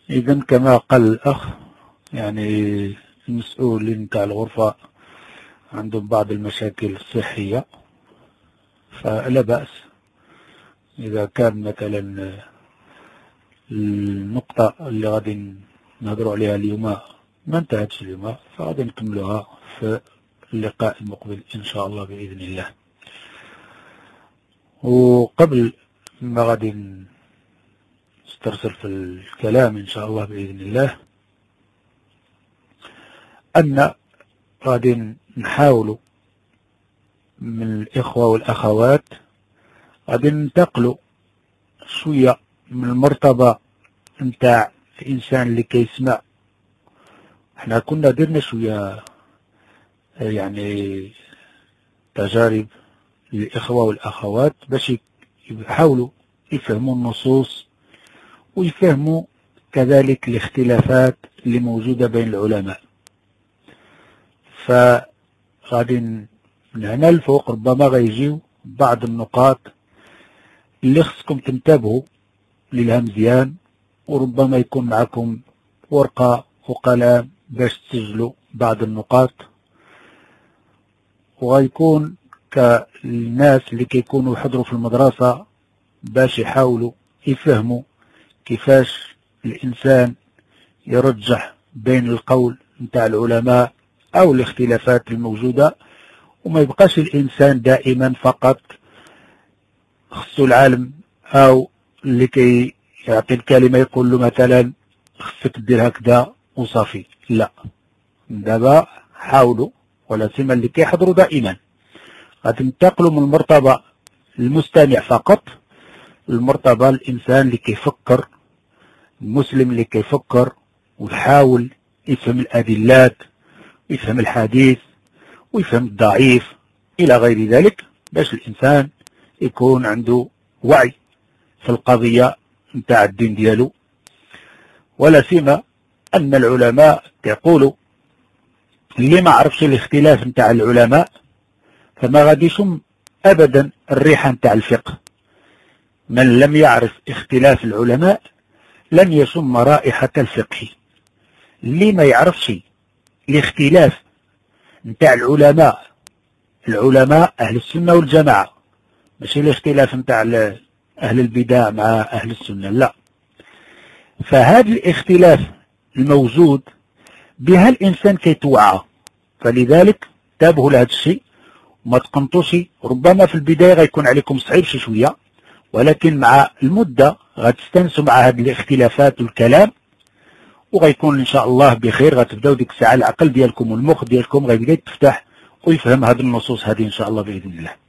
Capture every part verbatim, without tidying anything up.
إذن كما قال الأخ يعني المسؤولين بتاع الغرفة عندهم بعض المشاكل الصحية، فلا بأس إذا كان مثلا النقطة اللي غادي نهضروا عليها اليوم ما انتهتش اليوم، فغادي نكملوها في اللقاء المقبل إن شاء الله بإذن الله. وقبل ما غادي نسترسل في الكلام إن شاء الله بإذن الله، أن غادي نحاولوا من الإخوة والأخوات غادي ننتقلوا شوية من المرتبة نتاع الإنسان اللي كيسمع. احنا كنا درنا شوية يعني تجارب للإخوة والأخوات باش يحاولوا يفهموا النصوص ويفهموا كذلك الاختلافات اللي موجودة بين العلماء. فغادي من هنا لفوق ربما غيجيو بعض النقاط اللي خصكم تنتبهوا للها مزيان، وربما يكون معكم ورقة وقلم باش تسجلوا بعض النقاط، وغيكون كالناس اللي كيكونوا يحضروا في المدرسة باش يحاولوا يفهموا كيفاش الإنسان يرجح بين القول نتاع العلماء أو الاختلافات الموجودة، وما يبقاش الإنسان دائما فقط خصو العالم أو اللي كي يعطي الكلمة يقول له مثلا خصك دير هكذا وصافي. لا، دابا حاولوا ولا سيما اللي كيحضروا دائما غادي ننتقلوا من المرتبة المستمع فقط المرتبة الإنسان اللي كيفكر، المسلم اللي كيفكر ويحاول يفهم الأدلات ويفهم الحديث ويفهم الضعيف إلى غير ذلك، باش الإنسان يكون عنده وعي في القضية نتاع الدين ديالو. ولا سيما أن العلماء يقولوا اللي ما عرفش الاختلاف نتاع العلماء فما غادي يشم أبدا الريحة نتاع الفقه. من لم يعرف اختلاف العلماء لن يشم رائحة الفقه. اللي ما يعرفش الاختلاف نتاع العلماء، العلماء أهل السنة والجماعة، ماشي الاختلاف نتاع أهل البدع مع أهل السنة، لا. فهذا الاختلاف الموجود بها الإنسان كيتوعى، فلذلك تابهوا لهذا الشيء وما تقنطوش. ربما في البداية غيكون عليكم صعيب شي شوية، ولكن مع المدة غتستنسوا مع هذه الاختلافات والكلام وغيكون إن شاء الله بخير. غتبداو ديك الساعة العقل ديالكم والمخ ديالكم غيبدا يتفتح ويفهم هذه النصوص هذه إن شاء الله بإذن الله.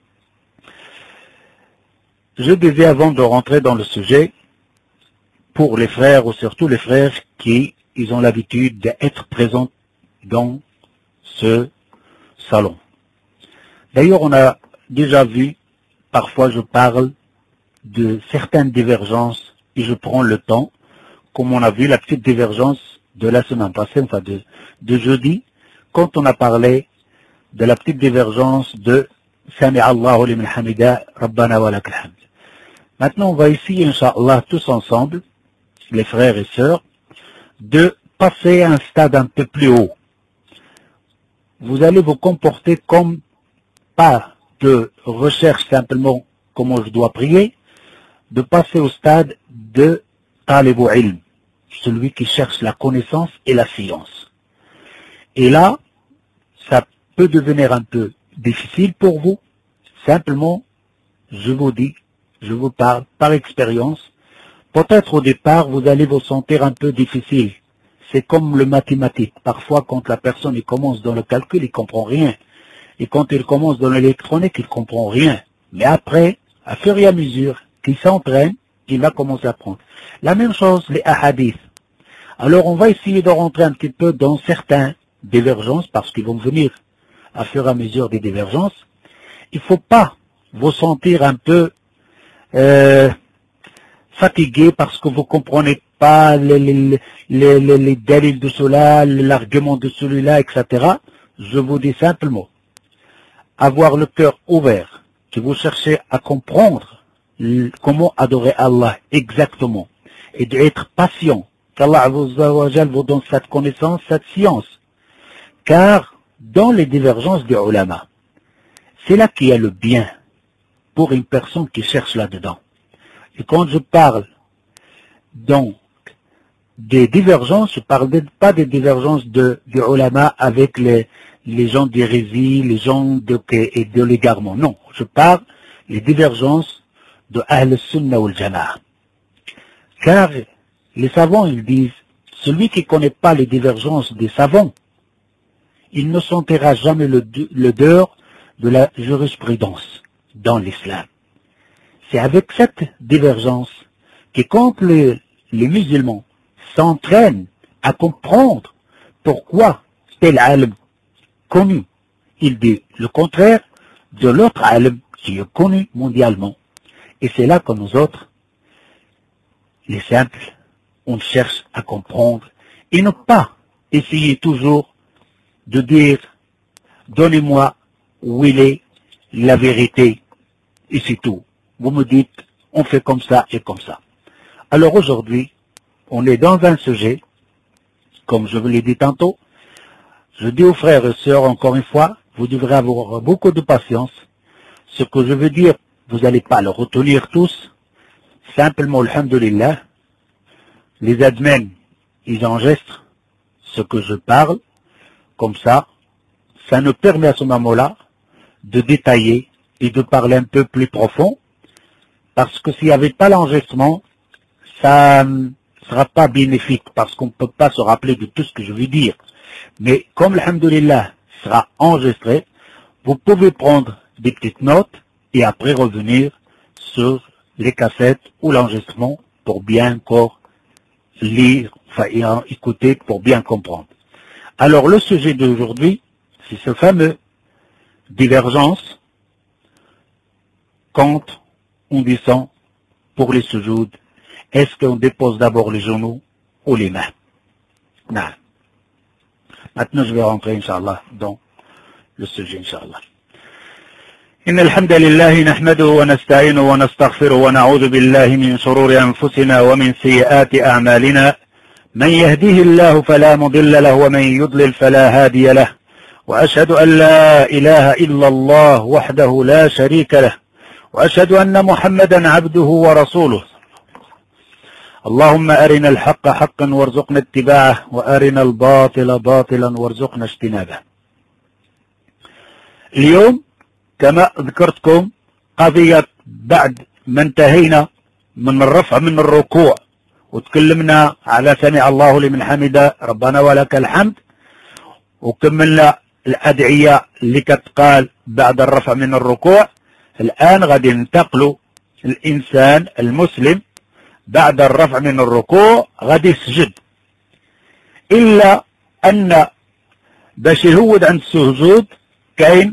Je disais avant de rentrer dans le sujet, pour les frères ou surtout les frères qui ils ont l'habitude d'être présents dans ce salon. D'ailleurs, on a déjà vu, parfois je parle de certaines divergences et je prends le temps, comme on a vu la petite divergence de la semaine passée, enfin de, de jeudi, quand on a parlé de la petite divergence de Sami Allahu liman hamida Rabbana wa lakal hamd. Maintenant, on va essayer, Inch'Allah, tous ensemble, les frères et sœurs, de passer à un stade un peu plus haut. Vous allez vous comporter comme pas de recherche simplement comment je dois prier, de passer au stade de Talibu ilm, celui qui cherche la connaissance et la science. Et là, ça peut devenir un peu difficile pour vous. Simplement, je vous dis, je vous parle par expérience. Peut-être au départ, vous allez vous sentir un peu difficile. C'est comme le mathématique. Parfois, quand la personne il commence dans le calcul, il comprend rien. Et quand il commence dans l'électronique, il comprend rien. Mais après, à fur et à mesure qu'il s'entraîne, il va commencer à apprendre. La même chose, les hadiths. Alors, on va essayer de rentrer un petit peu dans certaines divergences, parce qu'ils vont venir à fur et à mesure des divergences. Il ne faut pas vous sentir un peu euh, fatigué parce que vous ne comprenez pas les, les, les, les, les délits de cela, l'argument de celui-là, et cetera. Je vous dis simplement, avoir le cœur ouvert, que vous cherchez à comprendre comment adorer Allah exactement, et d'être patient qu'Allah Azza wa Jal vous donne cette connaissance, cette science. Car dans les divergences des ulama, c'est là qu'il y a le bien pour une personne qui cherche là-dedans. Et quand je parle donc des divergences, je ne parle pas des divergences de, des ulama avec les, les gens d'hérésie, les gens de, et de l'égarement. Non, je parle des divergences de Ahl Sunnah wal Jama'a. Car les savants, ils disent, celui qui ne connaît pas les divergences des savants, il ne sentira jamais l'odeur de la jurisprudence dans l'islam. C'est avec cette divergence que quand les, les musulmans s'entraînent à comprendre pourquoi tel alim connu, il dit le contraire de l'autre alim qui est connu mondialement. Et c'est là que nous autres, les simples, on cherche à comprendre et ne pas essayer toujours de dire donnez-moi où il est la vérité et c'est tout. Vous me dites on fait comme ça et comme ça. Alors aujourd'hui, on est dans un sujet, comme je vous l'ai dit tantôt, je dis aux frères et sœurs encore une fois, vous devrez avoir beaucoup de patience. Ce que je veux dire, vous n'allez pas le retenir tous. Simplement, alhamdulillah, les admins, ils enregistrent ce que je parle. Comme ça, ça nous permet à ce moment-là de détailler et de parler un peu plus profond. Parce que s'il n'y avait pas l'enregistrement, ça ne sera pas bénéfique parce qu'on ne peut pas se rappeler de tout ce que je veux dire. Mais comme alhamdulillah sera enregistré, vous pouvez prendre des petites notes et après revenir sur les cassettes ou l'enregistrement pour bien encore lire, enfin écouter pour bien comprendre. Alors le sujet d'aujourd'hui, c'est ce fameux divergence quand on descend pour les sujouds. Est-ce qu'on dépose d'abord les genoux ou les mains? Non. Maintenant je vais rentrer Inch'Allah dans le sujet Inch'Allah. إن الحمد لله نحمده ونستعينه ونستغفره ونعوذ بالله من شرور أنفسنا ومن سيئات أعمالنا من يهديه الله فلا مضل له ومن يضلل فلا هادي له وأشهد أن لا إله إلا الله وحده لا شريك له وأشهد أن محمدا عبده ورسوله اللهم أرنا الحق حقا وارزقنا اتباعه وأرنا الباطل باطلا وارزقنا اجتنابه. اليوم كما ذكرتكم قضية بعد ما انتهينا من الرفع من الركوع وتكلمنا على سمع الله لمن حمده ربنا ولك الحمد وكملنا الأدعية اللي كتقال بعد الرفع من الركوع. الآن غادي ننتقلوا الإنسان المسلم بعد الرفع من الركوع غادي يسجد، إلا أن باش يهود عند السجود كاين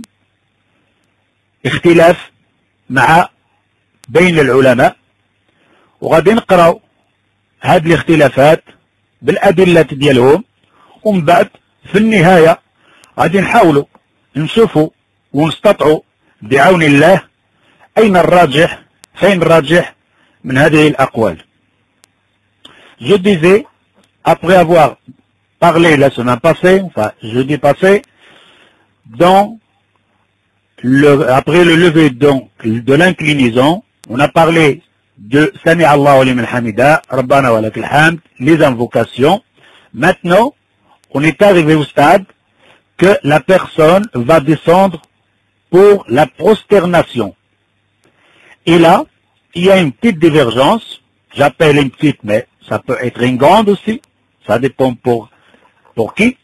اختلاف مع بين العلماء وغادي نقراو هاد الاختلافات بالأدلة ديالهم ومن بعد في النهاية غادي نحاولوا نشوفوا ونستطيعوا بعون الله أين الراجح فين الراجح من هذه الأقوال. Je disais, après avoir parlé la semaine passée, enfin jeudi passé, dans le, après le lever donc de l'inclinaison, on a parlé de Sami Allahu liman hamida, Rabbana wa lakal hamd, les invocations. Maintenant, on est arrivé au stade que la personne va descendre pour la prosternation. Et là, il y a une petite divergence, j'appelle une petite, mais ça peut être une grande aussi, ça dépend pour, pour qui.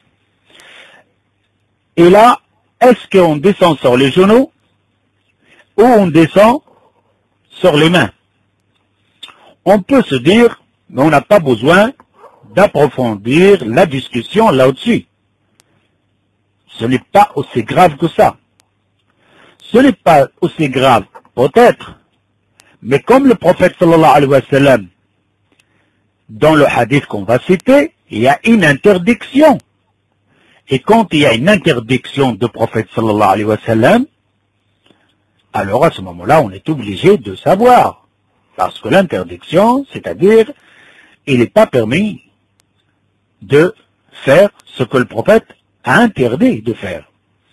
Et là, est-ce qu'on descend sur les genoux ou on descend sur les mains? On peut se dire, mais on n'a pas besoin d'approfondir la discussion là-dessus. Ce n'est pas aussi grave que ça. Ce n'est pas aussi grave, peut-être, mais comme le prophète sallallahu alayhi wa sallam, dans le hadith qu'on va citer, il y a une interdiction. Et quand il y a une interdiction de prophète sallallahu alayhi wa sallam, alors à ce moment-là, on est obligé de savoir. Parce que l'interdiction, c'est-à-dire, il n'est pas permis de faire ce que le prophète a interdit de faire.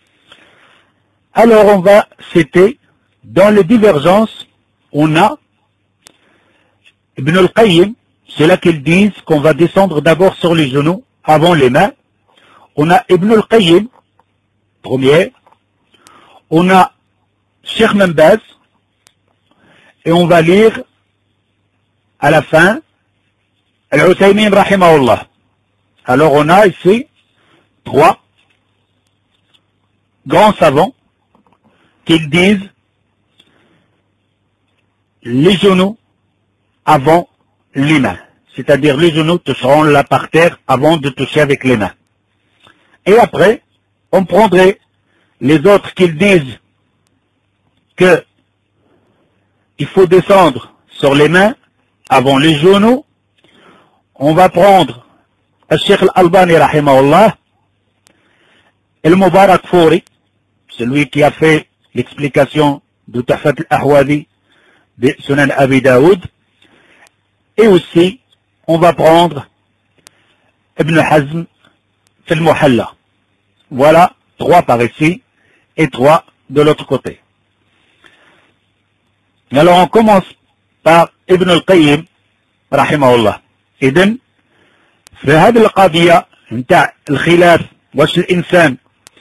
Alors on va citer, dans les divergences, on a Ibn al-Qayyim, c'est là qu'ils disent qu'on va descendre d'abord sur les genoux avant les mains. On a Ibn al-Qayyim, premier. On a Cheikh Ibn Baz, et on va lire à la fin Al-Uthaymin rahimahullah. Alors on a ici trois grands savants qui disent les genoux avant les mains. C'est-à-dire les genoux toucheront là par terre avant de toucher avec les mains. Et après, on prendrait les autres qui disent que il faut descendre sur les mains avant les genoux. On va prendre le Cheikh Al-Albani rahimahullah, et le Mubarak Fouri, celui qui a fait l'explication de Tuhfat al-Ahwadi de Sunan Abi Daoud, et aussi on va prendre Ibn Hazm fil Muhalla. Voilà trois par ici et trois de l'autre côté. Alors on commence par Ibn al-Qayyim rahimahullah. إذن في هذه القضية نتاع الخلاف واش الإنسان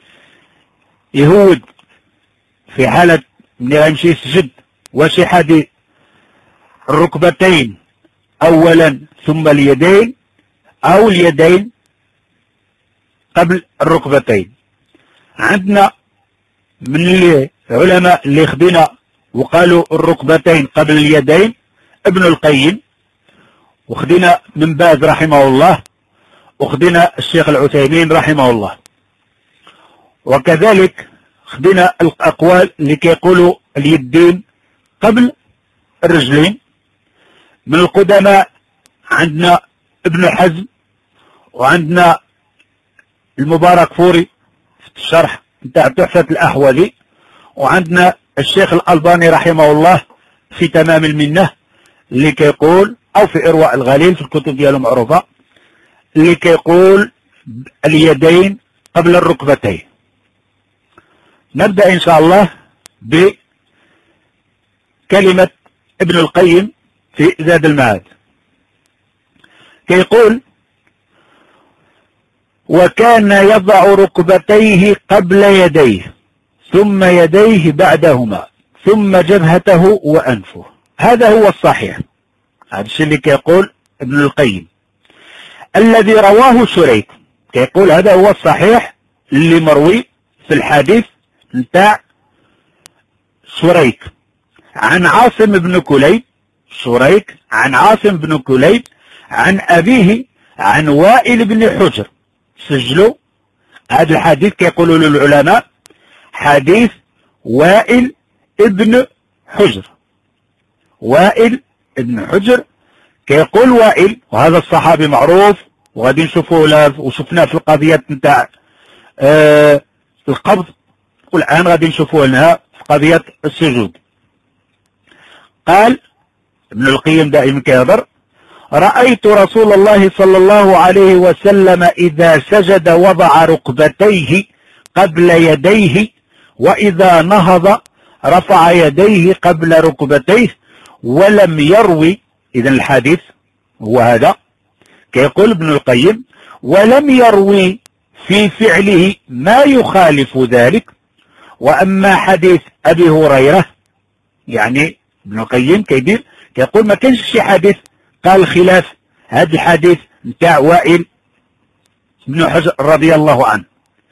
يهود في حالة من يمشي يسجد واش يحدي الركبتين أولا ثم اليدين أو اليدين قبل الركبتين. عندنا من العلماء اللي خدنا وقالوا الركبتين قبل اليدين ابن القيم، وخدنا من باز رحمه الله، وخدنا الشيخ العثيمين رحمه الله، وكذلك خدنا الأقوال اللي كيقولوا اليدين قبل الرجلين. من القدماء عندنا ابن حزم، وعندنا المبارك فوري في الشرح نتاع تحفة الأحوذي، وعندنا الشيخ الألباني رحمه الله في تمام المنة اللي كيقول، أو في إرواء الغليل في الكتب ديالو معروفة، اللي كيقول اليدين قبل الركبتين. نبدأ إن شاء الله بكلمة ابن القيم في زاد المعاد. كيقول: وكان يضع ركبتيه قبل يديه ثم يديه بعدهما ثم جبهته وأنفه. هذا هو الصحيح، هذا الشيء اللي كيقول ابن القيم. الذي رواه شريك كيقول هذا هو الصحيح اللي مروي في الحديث نتاع شريك عن عاصم بن كليب، شريك عن عاصم بن كليب عن أبيه عن وائل بن حجر. سجلوا هذا الحديث كيقولوا للعلماء حديث وائل ابن حجر. وائل ابن حجر كيقول وائل، وهذا الصحابي معروف وغادي نشوفوه وشفناه في القضية نتاع آه القبض، والآن غادي نشوفوه لها في قضية السجود. قال ابن القيم دائما كيهضر: رأيت رسول الله صلى الله عليه وسلم إذا سجد وضع ركبتيه قبل يديه، وإذا نهض رفع يديه قبل ركبتيه، ولم يروي. إذن الحديث هو هذا، كيقول ابن القيم: ولم يروي في فعله ما يخالف ذلك. وأما حديث أبي هريرة، يعني ابن القيم كيدير كيقول ما كانش شي حديث قال خلاف هذا الحديث نتاع وائل بن حجر رضي الله عنه.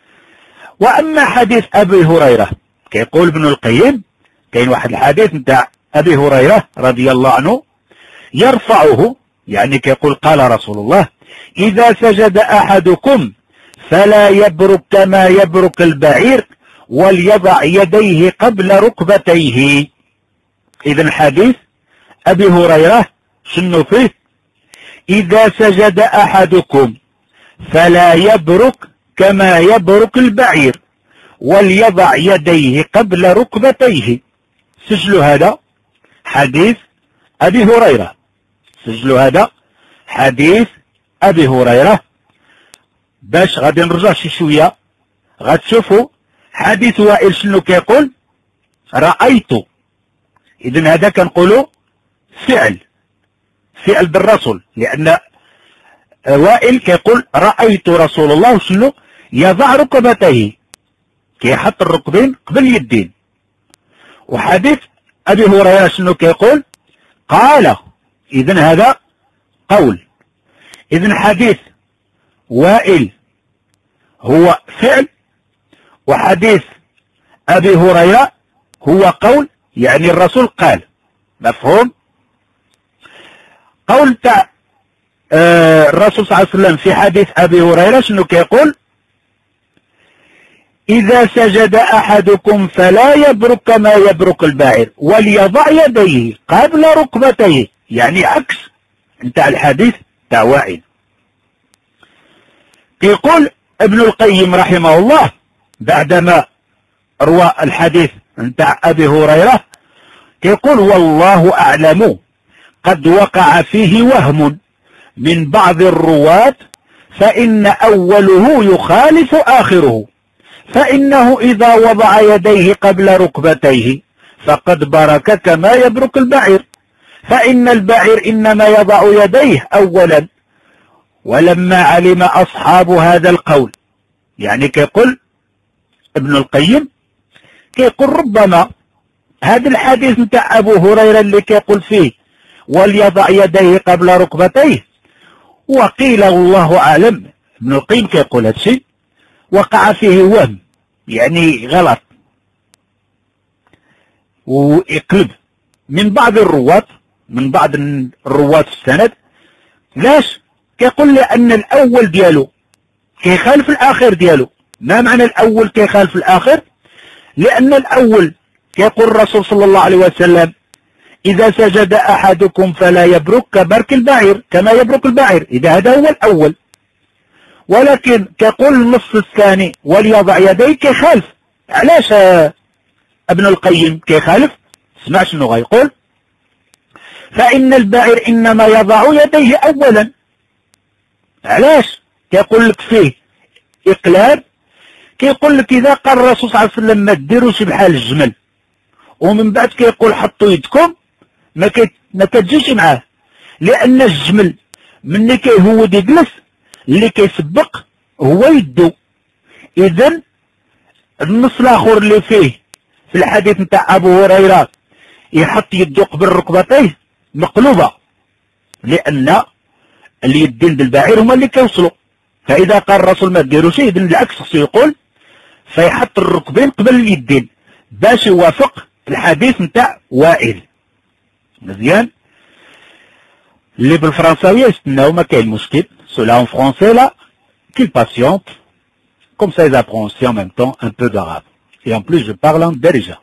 وأما حديث أبي هريرة كيقول ابن القيم كاين واحد الحديث نتاع أبي هريرة رضي الله عنه يرفعه، يعني كيقول قال رسول الله: إذا سجد أحدكم فلا يبرك كما يبرك البعير وليضع يديه قبل ركبتيه. إذن حديث أبي هريرة شنو فيه؟ إذا سجد أحدكم فلا يبرك كما يبرك البعير وليضع يديه قبل ركبتيه. سجلوا هذا حديث أبي هريرة، سجلوا هذا حديث أبي هريرة باش غادي نرجع شي شويه غتشوفوا حديث وائل شنو كيقول؟ رأيت. إذن هذا كنقولوا فعل فعل بالرسول، لأن وائل كيقول رأيت رسول الله شنو يضع ركبتيه، كيحط الركبين قبل اليدين. وحديث أبي هريرة شنو كيقول؟ قال. إذن هذا قول. إذن حديث وائل هو فعل، وحديث أبي هريرة هو قول، يعني الرسول قال. مفهوم؟ قول تاع آه الرسول صلى الله عليه وسلم في حديث أبي هريرة شنو كيقول؟ إذا سجد أحدكم فلا يبرك كما يبرك الباعر وليضع يديه قبل ركبتيه، يعني عكس نتاع الحديث تاع وائل. يقول ابن القيم رحمه الله بعدما روى الحديث نتاع أبي هريرة، يقول والله أعلم قد وقع فيه وهم من بعض الرواة، فإن أوله يخالف آخره، فإنه إذا وضع يديه قبل ركبتيه فقد برك كما يبرك البعير، فإن البعير إنما يضع يديه أولا. ولما علم أصحاب هذا القول، يعني كيقول ابن القيم كيقول ربما هذا الحديث نتاع أبو هريرة اللي كيقول فيه وليضع يديه قبل ركبتيه، وقيل والله أعلم، ابن القيم كيقول هذا الشيء وقع فيه وهم، يعني غلط ويقلب من بعض الرواة من بعض الرواة في السند. لاش؟ كيقول لأن الأول ديالو كيخالف الآخر ديالو. ما معنى الأول كيخالف الآخر؟ لأن الأول كيقول الرسول صلى الله عليه وسلم إذا سجد أحدكم فلا يبرك كبرك البعير كما يبرك البعير، إذا هذا هو الأول. ولكن كيقول النص الثاني وليضع يديه كيخالف. علاش ابن القيم كيخالف؟ اسمع شنو غيقول. فإن البعير إنما يضع يديه أولا. علاش؟ كيقول لك فيه إقلاب. كيقول لك إذا قال الرسول صلى الله عليه وسلم ما ديروش بحال الجمل، ومن بعد كيقول حطوا يدكم، ما كي ما كتجيش معاه، لأن الجمل ملي كيهود يجلس اللي كيسبق هو يدو. إذن النص الآخر اللي فيه في الحديث نتاع أبو هريرة يحط يدو قبل ركبتيه مقلوبة، لأن اليدين بالبعير هما اللي كيوصلوا. فإذا قال الرسول ما ديروش إذن بالعكس خصو يقول فيحط الركبين قبل اليدين باش يوافق الحديث نتاع وائل. مزيان؟ اللي بالفرنساوية يستناو ما كاين مشكل. Cela en français là, qu'ils patientent, comme ça ils apprennent aussi en même temps un peu d'arabe. Et en plus je parle en درجة.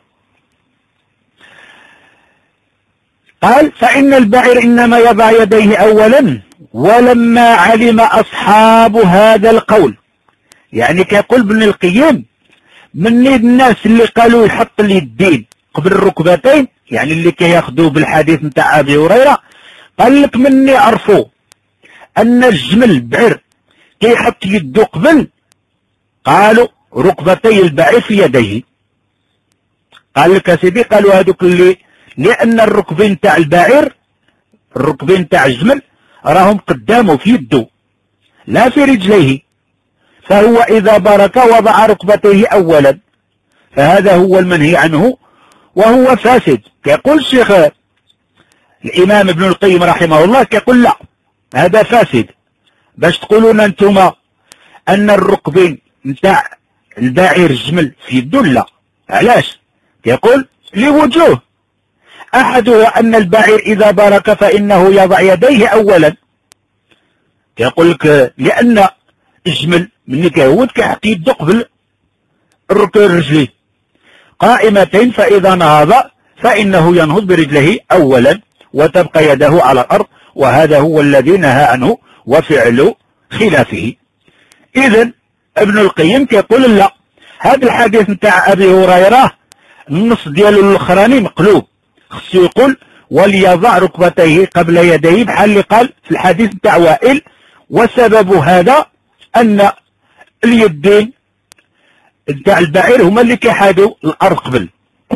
قال فإن البعير إنما يضع يديه أولا ولما علم أصحاب هذا القول، يعني كيقول ابن القيم من الناس اللي قالوا يحط اليدين قبل الركبتين، يعني اللي كياخذوا بالحديث نتاع أبي هريرة، قال لك مني عرفوا أن الجمل البعير كيحط يده قبل قالوا ركبتي البعير في يديه. قال لك سيدي قالوا هذوك اللي لأن الركبين تاع البعير الركبين تاع الجمل راهم قدامه في يده لا في رجليه، فهو إذا برك وضع ركبتيه أولا، فهذا هو المنهي عنه وهو فاسد. كيقول الشيخ الإمام ابن القيم رحمه الله كيقول لا هذا فاسد. باش تقولون انتم أن الركبين نتاع البعير الجمل في يده، لا. علاش؟ يقول لوجوه، أحدها أن البعير إذا برك فإنه يضع يديه أولا. يقول لك لأن الجمل من كيهود كيحط يده قبل الرجلين قائمتين، فإذا نهض فإنه ينهض برجله أولا وتبقى يده على الأرض، وهذا هو الذي نهى عنه وفعل خلافه. إذن ابن القيم كيقول لا، هذا الحديث نتاع أبي هريرة النص ديالو الاخراني مقلوب، خصو يقول وليضع ركبتيه قبل يديه بحال اللي قال في الحديث نتاع وائل. وسبب هذا أن اليدين نتاع البعير هما اللي كيحادوا الارض قبل.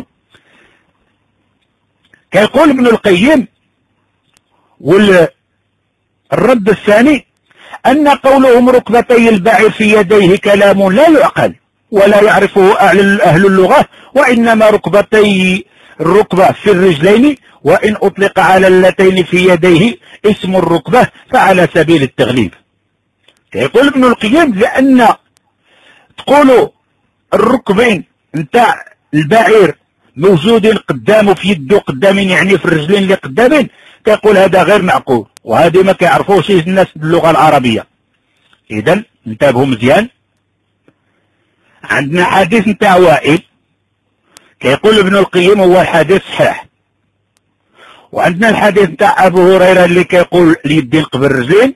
كيقول ابن القيم والرد الثاني ان قولهم ركبتي البعير في يديه كلام لا يعقل ولا يعرفه اهل اللغة، وانما ركبتي الركبة في الرجلين، وان اطلق على اللتين في يديه اسم الركبة فعلى سبيل التغليب. يقول ابن القيم لان تقولوا الركبين نتاع البعير موجودين قدامه في يده قدامين، يعني في الرجلين اللي قدامين، كيقول هذا غير معقول، وهذه ما كيعرفوش الناس باللغة العربية. اذا انتبهوا مزيان. عندنا حديث نتاع وائل كيقول ابن القيم هو الحديث صحيح، وعندنا الحديث نتاع ابو هريرة اللي كيقول اليدين قبل الرجلين.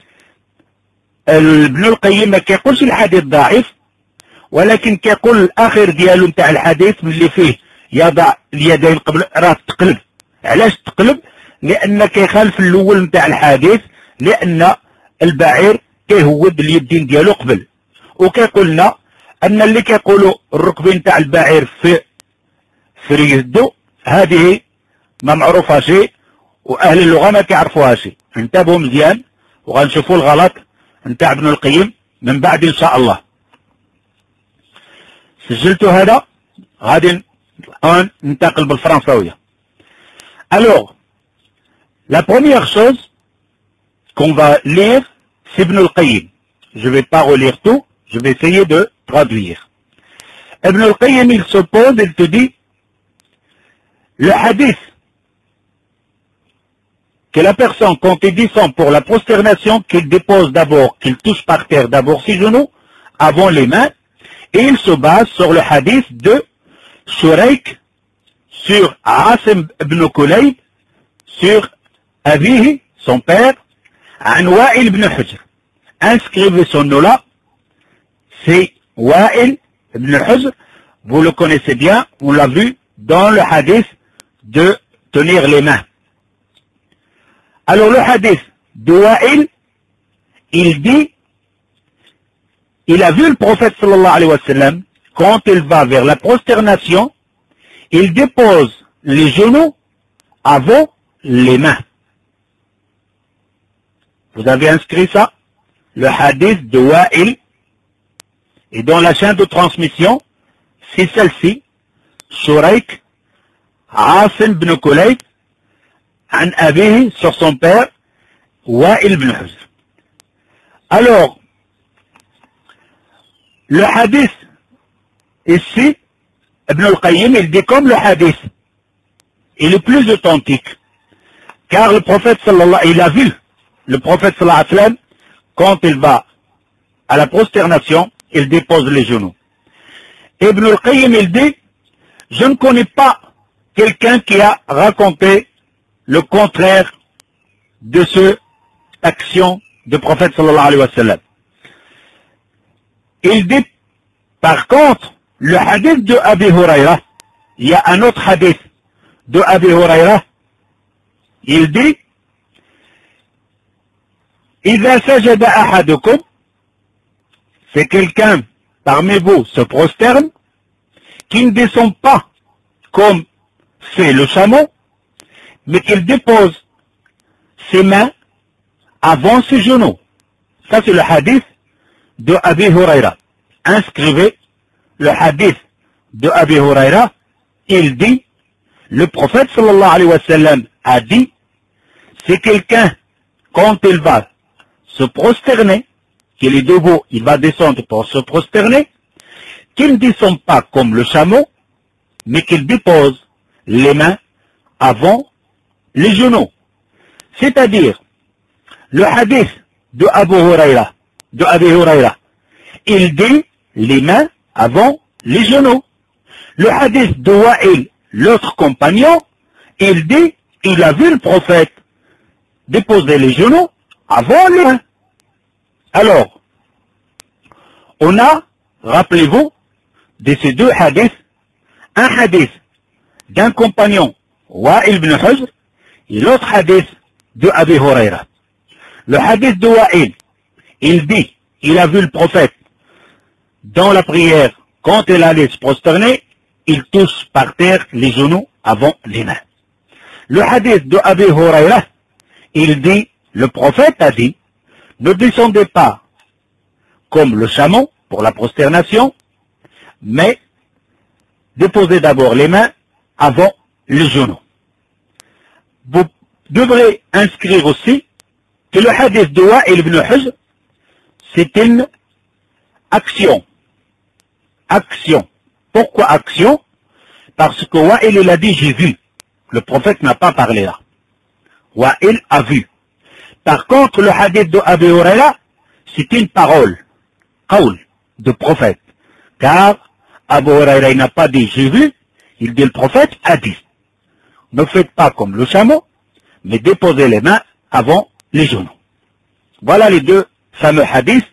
ابن القيم ما كيقولش الحديث ضعيف، ولكن كيقول الاخر ديالو نتاع الحديث اللي فيه يضع اليدين قبل راه تقلب. علاش تقلب؟ لان كيخالف الاول نتاع الحديث، لان البعير كيهود اليدين ديالو قبل، وكيقولنا ان اللي كيقولوا الركبين نتاع البعير في في يده هذه ما معروفه شيء، واهل اللغه ما كيعرفوها شيء. انتبهوا مزيان وغنشوفوا الغلط نتاع ابن القيم من بعد ان شاء الله. سجلتوا هذا؟ غادي الان ننتقل بالفرنساويه. Alors, la première chose qu'on va lire, c'est Ibn al-Qayyim. Je ne vais pas relire tout, je vais essayer de traduire. Ibn al-Qayyim, il se pose, il te dit, le hadith que la personne, quand il descend pour la prosternation, qu'il dépose d'abord, qu'il touche par terre d'abord ses genoux, avant les mains, et il se base sur le hadith de Shuraik, sur Asim ibn Kulayb, sur Abihi, son père, An Wa'il ibn Hujr. Inscrivez son nom là, c'est Wa'il ibn Hujr. Vous le connaissez bien, on l'a vu dans le hadith de tenir les mains. Alors le hadith de Wa'il, il dit, il a vu le prophète sallallahu alayhi wa sallam, quand il va vers la prosternation, il dépose les genoux avant les mains. Vous avez inscrit ça? Le hadith de Wa'il, et dans la chaîne de transmission, c'est celle-ci, Shuraik, Asim ibn Kulayb, An Abihi, sur son père, Wa'il ibn Hujr. Alors, le hadith, ici, Ibn al-Qayyim, il dit comme le hadith, il est plus authentique, car le prophète sallallahu, il a vu le prophète sallallahu alayhi wa sallam, quand il va à la prosternation, il dépose les genoux. Ibn al-Qayyim, il dit, je ne connais pas quelqu'un qui a raconté le contraire de cette action du prophète sallallahu alayhi wa sallam. Il dit, par contre, le hadith de Abi Huraira, il y a un autre hadith de Abi Huraira, il dit, إذا سجد أحدكم, c'est quelqu'un parmi vous se prosterne, qui ne descend pas comme fait le chameau, mais qu'il dépose ses mains avant ses genoux. Ça c'est le hadith de Abi Huraira. Inscrivez le hadith de Abi Huraira. Il dit, le prophète sallallahu alayhi wa sallam a dit, c'est quelqu'un, quand il va se prosterner, qu'il est debout, il va descendre pour se prosterner, qu'il ne descend pas comme le chameau, mais qu'il dépose les mains avant les genoux. C'est-à-dire, le hadith de Abu Huraira, de Abi Huraira, il dit les mains avant les genoux. Le hadith de Wa'il, l'autre compagnon, il dit, il a vu le prophète déposer les genoux avant les mains. Alors, on a, rappelez-vous, de ces deux hadiths, un hadith d'un compagnon, Wa'il ibn Hujr, et l'autre hadith de Abi Huraira. Le hadith de Wa'il, il dit, il a vu le prophète dans la prière, quand il allait se prosterner, il touche par terre les genoux avant les mains. Le hadith de Abi Huraira, il dit, le prophète a dit, ne descendez pas comme le chameau pour la prosternation, mais déposez d'abord les mains avant les genoux. Vous devrez inscrire aussi que le hadith de Wa'il ibn Hujr, c'est une action. Action. Pourquoi action? Parce que Wa'il il a dit j'ai vu. Le prophète n'a pas parlé là. Wa'il a vu. Par contre, le hadith de Abi Huraira, c'est une parole. Qawl de prophète. Car Abu Huraira n'a pas dit j'ai vu, il dit le prophète a dit. Ne faites pas comme le chameau, mais déposez les mains avant les genoux. Voilà les deux fameux hadiths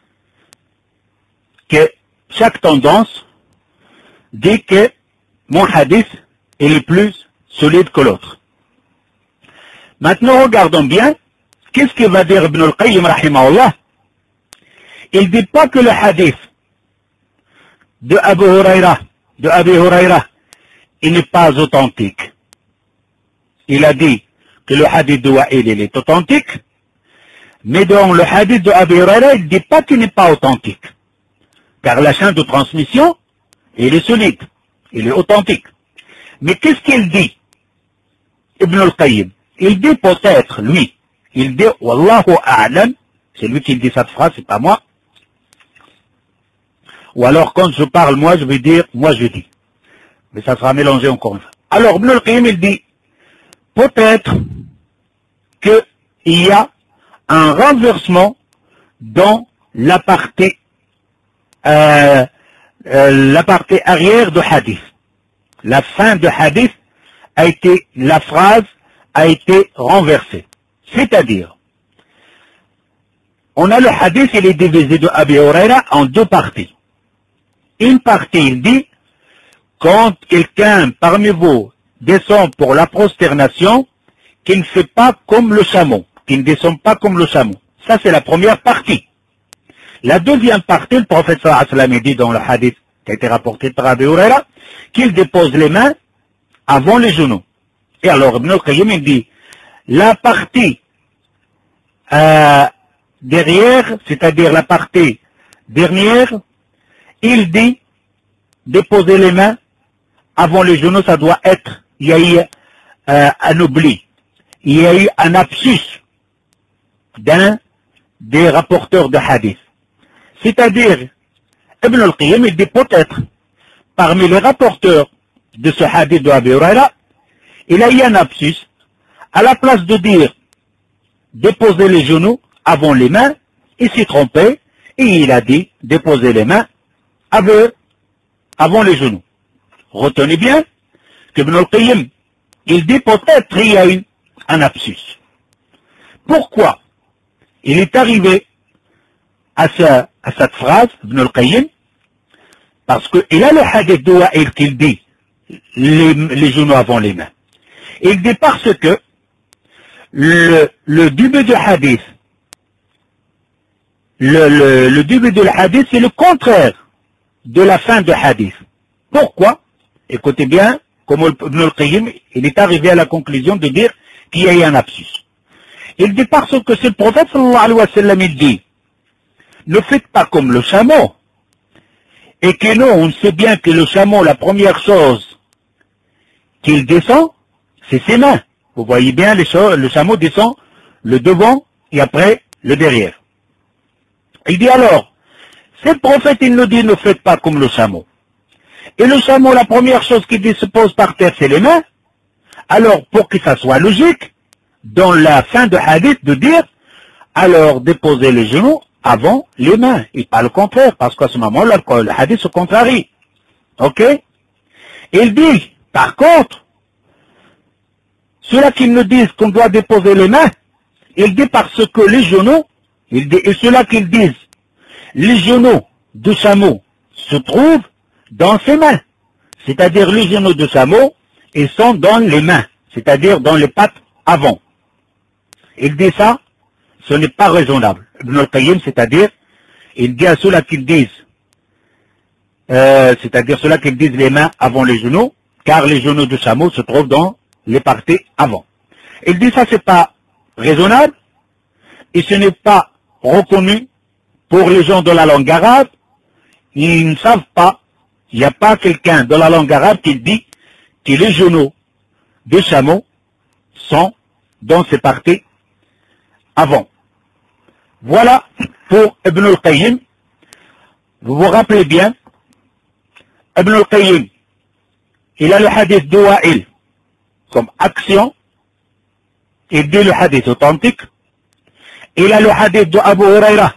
que chaque tendance dit que mon hadith est le plus solide que l'autre. Maintenant, regardons bien, qu'est-ce que va dire Ibn al-Qayyim rahimahullah? Il ne dit pas que le hadith de Abu Huraira, de Abi Huraira, il n'est pas authentique. Il a dit que le hadith de Wa'il il est authentique, mais dans le hadith de Abi Huraira, il ne dit pas qu'il n'est pas authentique. Car la chaîne de transmission, il est solide, il est authentique. Mais qu'est-ce qu'il dit, Ibn al-Qayyim? Il dit peut-être, lui, il dit, Wallahu a'lam, c'est lui qui dit cette phrase, c'est pas moi. Ou alors quand je parle, moi, je vais dire, moi je dis. Mais ça sera mélangé encore une fois. Alors, Ibn al-Qayyim, il dit, peut-être qu'il y a un renversement dans la partie, euh, euh, la partie arrière de hadith. La fin de hadith a été, la phrase a été renversée. C'est-à-dire, on a le hadith, il est divisé de Abi Huraira en deux parties. Une partie, il dit, quand quelqu'un parmi vous descend pour la prosternation, qu'il ne fait pas comme le chameau, qu'il ne descend pas comme le chameau. Ça, c'est la première partie. La deuxième partie, le prophète sallallahu alayhi wa sallam dit dans le hadith qui a été rapporté par Abi Huraira, qu'il dépose les mains avant les genoux. Et alors, Ibn al-Qayyim, il dit, la partie euh, derrière, c'est-à-dire la partie dernière, il dit, déposer les mains avant les genoux, ça doit être, il y a eu euh, un oubli, il y a eu un absus d'un des rapporteurs de hadith. C'est-à-dire, Ibn al-Qayyim, il dit peut-être, parmi les rapporteurs de ce hadith de Abi Huraira, il a eu un absus, à la place de dire déposer les genoux avant les mains, il s'est trompé, et il a dit déposer les mains avant, avant les genoux. Retenez bien que Ibn al-Qayyim, il dit peut-être il y a eu un absus. Pourquoi il est arrivé à, ce, à cette phrase, Ibn al-Qayyim? Parce qu'il a le hadith de Wa'il qu'il dit les, les genoux avant les mains. Il dit parce que le, le début du hadith, le, le, le début du hadith, c'est le contraire de la fin du hadith. Pourquoi? Écoutez bien, comme Ibn al-Qayyim, il est arrivé à la conclusion de dire qu'il y a eu un absus. Il dit parce que c'est le prophète sallallahu alayhi wa sallam, il dit, ne faites pas comme le chameau. Et que nous, on sait bien que le chameau, la première chose qu'il descend, c'est ses mains. Vous voyez bien, les choses, le chameau descend le devant et après le derrière. Il dit alors, c'est le prophète, il nous dit, ne faites pas comme le chameau. Et le chameau, la première chose qu'il dit se pose par terre, c'est les mains. Alors, pour que ça soit logique, dans la fin de hadith, de dire, alors déposez les genoux avant les mains, et pas le contraire, parce qu'à ce moment-là, le hadith se contrarie. Ok? Il dit, par contre, ceux-là qui nous disent qu'on doit déposer les mains, il dit parce que les genoux, il dit, et ceux-là qui disent, les genoux du chameau se trouvent dans ses mains. C'est-à-dire les genoux du chameau, ils sont dans les mains, c'est-à-dire dans les pattes avant. Il dit ça, ce n'est pas raisonnable. Ibn al-Qayyim, c'est-à-dire, il dit à ceux-là qui disent euh, c'est-à-dire ceux-là qui disent les mains avant les genoux, car les genoux du chameau se trouvent dans les parties avant. Il dit ça, c'est pas raisonnable, et ce n'est pas reconnu pour les gens de la langue arabe. Ils ne savent pas, il n'y a pas quelqu'un de la langue arabe qui dit que les genoux du chameau sont dans ces parties avant. Voilà pour Ibn al-Qayyim. Vous vous rappelez bien, Ibn al-Qayyim, il a le hadith de Wa'il comme action, il dit le hadith authentique. Il a le hadith de Abu Huraira,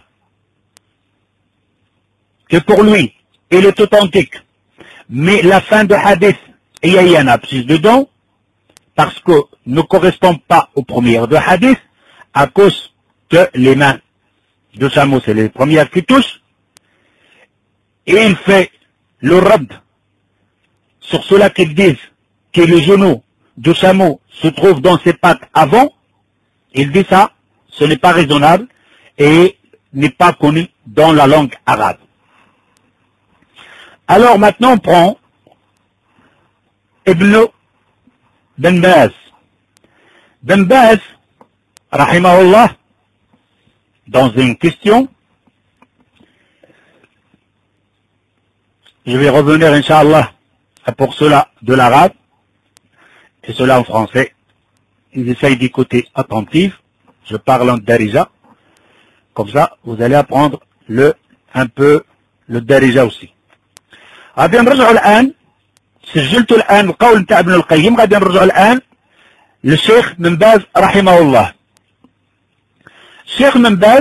que pour lui, il est authentique. Mais la fin de hadith, il y a un abscisse dedans, parce que ne correspond pas aux premières de hadith, à cause que les mains de chameau, c'est les premières qui touchent. Et il fait le rad sur ceux-là qui disent que les genoux du chameau se trouvent dans ses pattes avant. Il dit ça, ce n'est pas raisonnable et n'est pas connu dans la langue arabe. Alors maintenant on prend Ibn Ben Baz. Ben Baz, rahimahullah, dans une question, je vais revenir Inch'Allah pour cela de l'arabe et cela en français. Ils essayent d'écouter attentif. Je parle en darija. Comme ça, vous allez apprendre le, un peu le darija aussi. غادي نرجعوا الآن سجلت الآن القول نتاع ابن القيم غادي نرجعوا الآن للشيخ من باز رحمه الله. Cheikh من باز,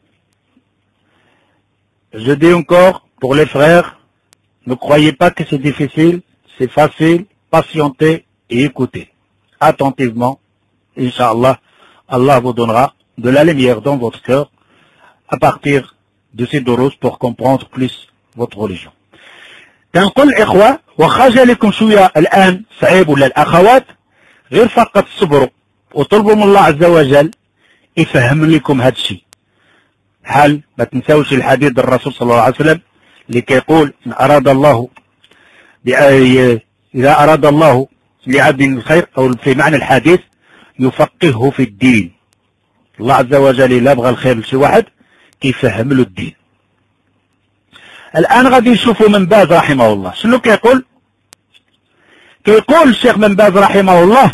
je dis encore pour les frères, ne croyez pas que c'est difficile, c'est facile, patientez et écoutez attentivement. Inch'Allah, Allah vous donnera de la lumière dans votre cœur à partir de ces duruss pour comprendre plus votre religion. كنقول الإخوة واخا جا لكم شوية الآن صعيب ولا الأخوات غير فقط صبروا وطلبوا من الله عز وجل يفهم لكم هذا الشيء. حال ما تنساوش الحديث الرسول صلى الله عليه وسلم اللي كيقول إن أراد الله إذا أراد الله لعبد الخير أو في معنى الحديث يفقهه في الدين. الله عز وجل إلا بغى الخير لشي واحد كيفهم له الدين. الآن غادي نشوفوا من باز رحمه الله شنو كيقول. كيقول الشيخ من باز رحمه الله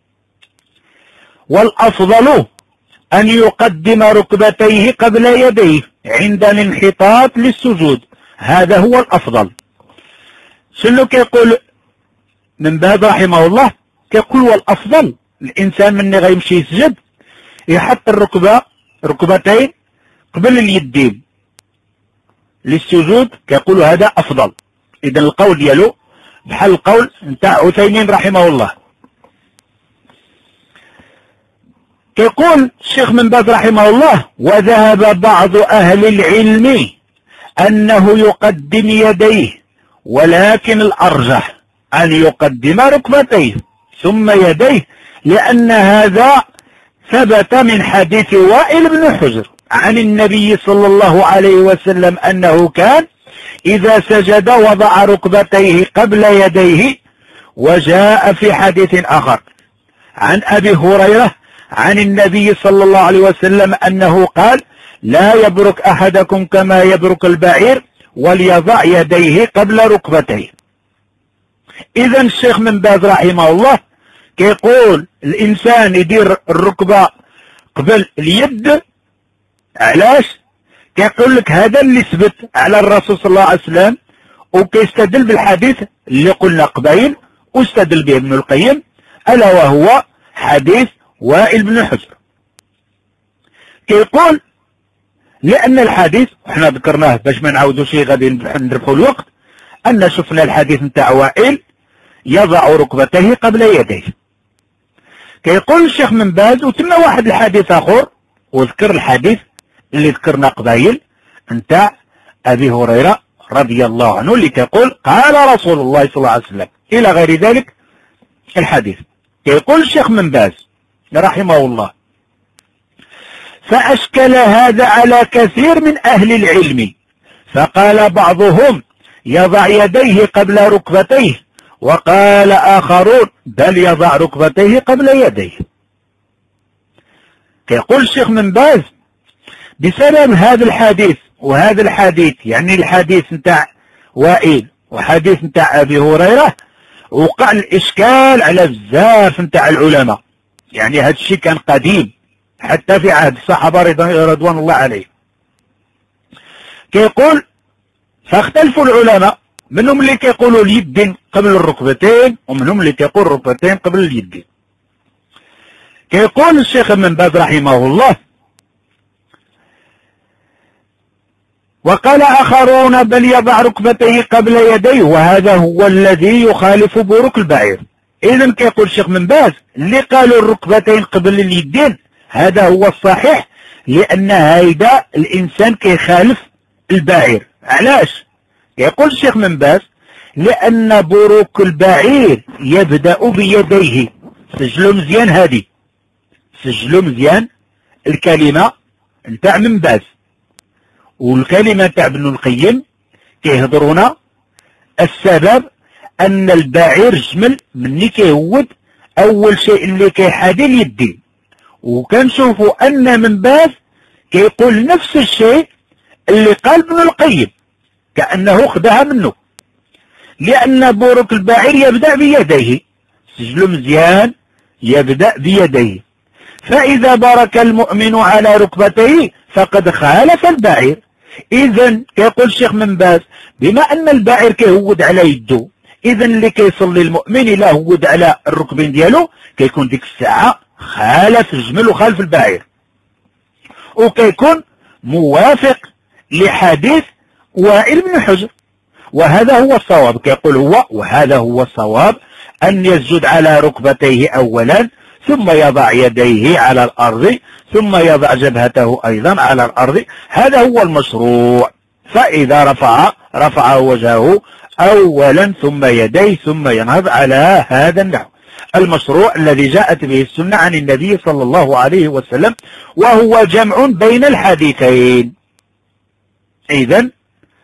والأفضل أن يقدم ركبتيه قبل يديه عند الانحطاط للسجود. هذا هو الأفضل. شنو كيقول من باز رحمه الله؟ كيقول والأفضل الإنسان مني غيمشي يسجد يحط الركبة ركبتين قبل اليدين للسجود. كيقول هذا أفضل. إذا القول ديالو بحال القول نتاع عثيمين رحمه الله. كيقول الشيخ من باز رحمه الله وذهب بعض أهل العلم أنه يقدم يديه ولكن الأرجح أن يقدم ركبتيه ثم يديه لأن هذا ثبت من حديث وائل بن حجر عن النبي صلى الله عليه وسلم أنه كان إذا سجد وضع ركبتيه قبل يديه. وجاء في حديث آخر عن أبي هريرة عن النبي صلى الله عليه وسلم أنه قال لا يبرك أحدكم كما يبرك البعير وليضع يديه قبل ركبتيه. إذا الشيخ من باز رحمه الله كيقول الإنسان يدير الركبة قبل اليد. علاش؟ كيقول لك هذا اللي ثبت على الرسول صلى الله عليه وسلم وكيستدل بالحديث اللي قلنا قبيل واستدل به ابن القيم ألا وهو حديث وائل بن حجر. كيقول لأن الحديث احنا ذكرناه باش ما نعاودوش غادي نربحوا الوقت أن شفنا الحديث نتاع وائل يضع ركبتيه قبل يديه. كيقول الشيخ من باز وتم واحد الحديث آخر وذكر الحديث اللي ذكرنا قبيل نتاع أبي هريرة رضي الله عنه اللي كيقول قال رسول الله صلى الله عليه وسلم إلى غير ذلك الحديث. كيقول الشيخ من باز رحمه الله فأشكل هذا على كثير من أهل العلم فقال بعضهم يضع يديه قبل ركبتيه، وقال آخرون بل يضع ركبتيه قبل يديه. يقول الشيخ من باز بسبب هذا الحديث وهذا الحديث، يعني الحديث نتاع وائل وحديث نتاع أبي هريرة، وقع الإشكال على بزاف نتاع العلماء. يعني هذا الشيء كان قديم حتى في عهد الصحابة رضوان الله عليهم. كيقول فاختلفوا العلماء، منهم اللي كيقولوا اليدين قبل الركبتين، ومنهم اللي كيقول الركبتين قبل اليدين. كيقول الشيخ ابن باز رحمه الله: وقال آخرون بل يضع ركبتيه قبل يديه، وهذا هو الذي يخالف بروك البعير. إذن كيقول الشيخ من باز اللي قالوا الركبتين قبل اليدين هذا هو الصحيح، لأن هيدا الإنسان كيخالف البعير. علاش؟ يقول الشيخ من باز لأن بروك البعير يبدأ بيديه. سجلوا مزيان هذه، سجلوا مزيان الكلمة نتاع من باز والكلمة تاع ابن القيم. كيهضرونا السبب أن البعير جمل مني كيهود أول شيء اللي كيحادي اليدين، وكنشوفوا أن من باز كيقول نفس الشيء اللي قال ابن القيم كأنه خدها منه، لأن بروك البعير يبدأ بيديه. سجلوا مزيان، يبدأ بيديه. فإذا برك المؤمن على ركبتيه فقد خالف البعير. إذن كيقول الشيخ من باز بما أن البعير كيهود على يده، إذن اللي كيصلي المؤمن إلا هود على الركبين ديالو كيكون ديك الساعة خالف الجمل وخالف البعير، وكيكون موافق لحديث وائل بن حجر. وهذا هو الصواب. كيقول هو وهذا هو الصواب أن يسجد على ركبتيه أولا، ثم يضع يديه على الأرض، ثم يضع جبهته أيضا على الأرض. هذا هو المشروع. فإذا رفع رفع وجهه أولا ثم يديه ثم ينهض على هذا النحو المشروع الذي جاءت به السنة عن النبي صلى الله عليه وسلم، وهو جمع بين الحديثين. إذن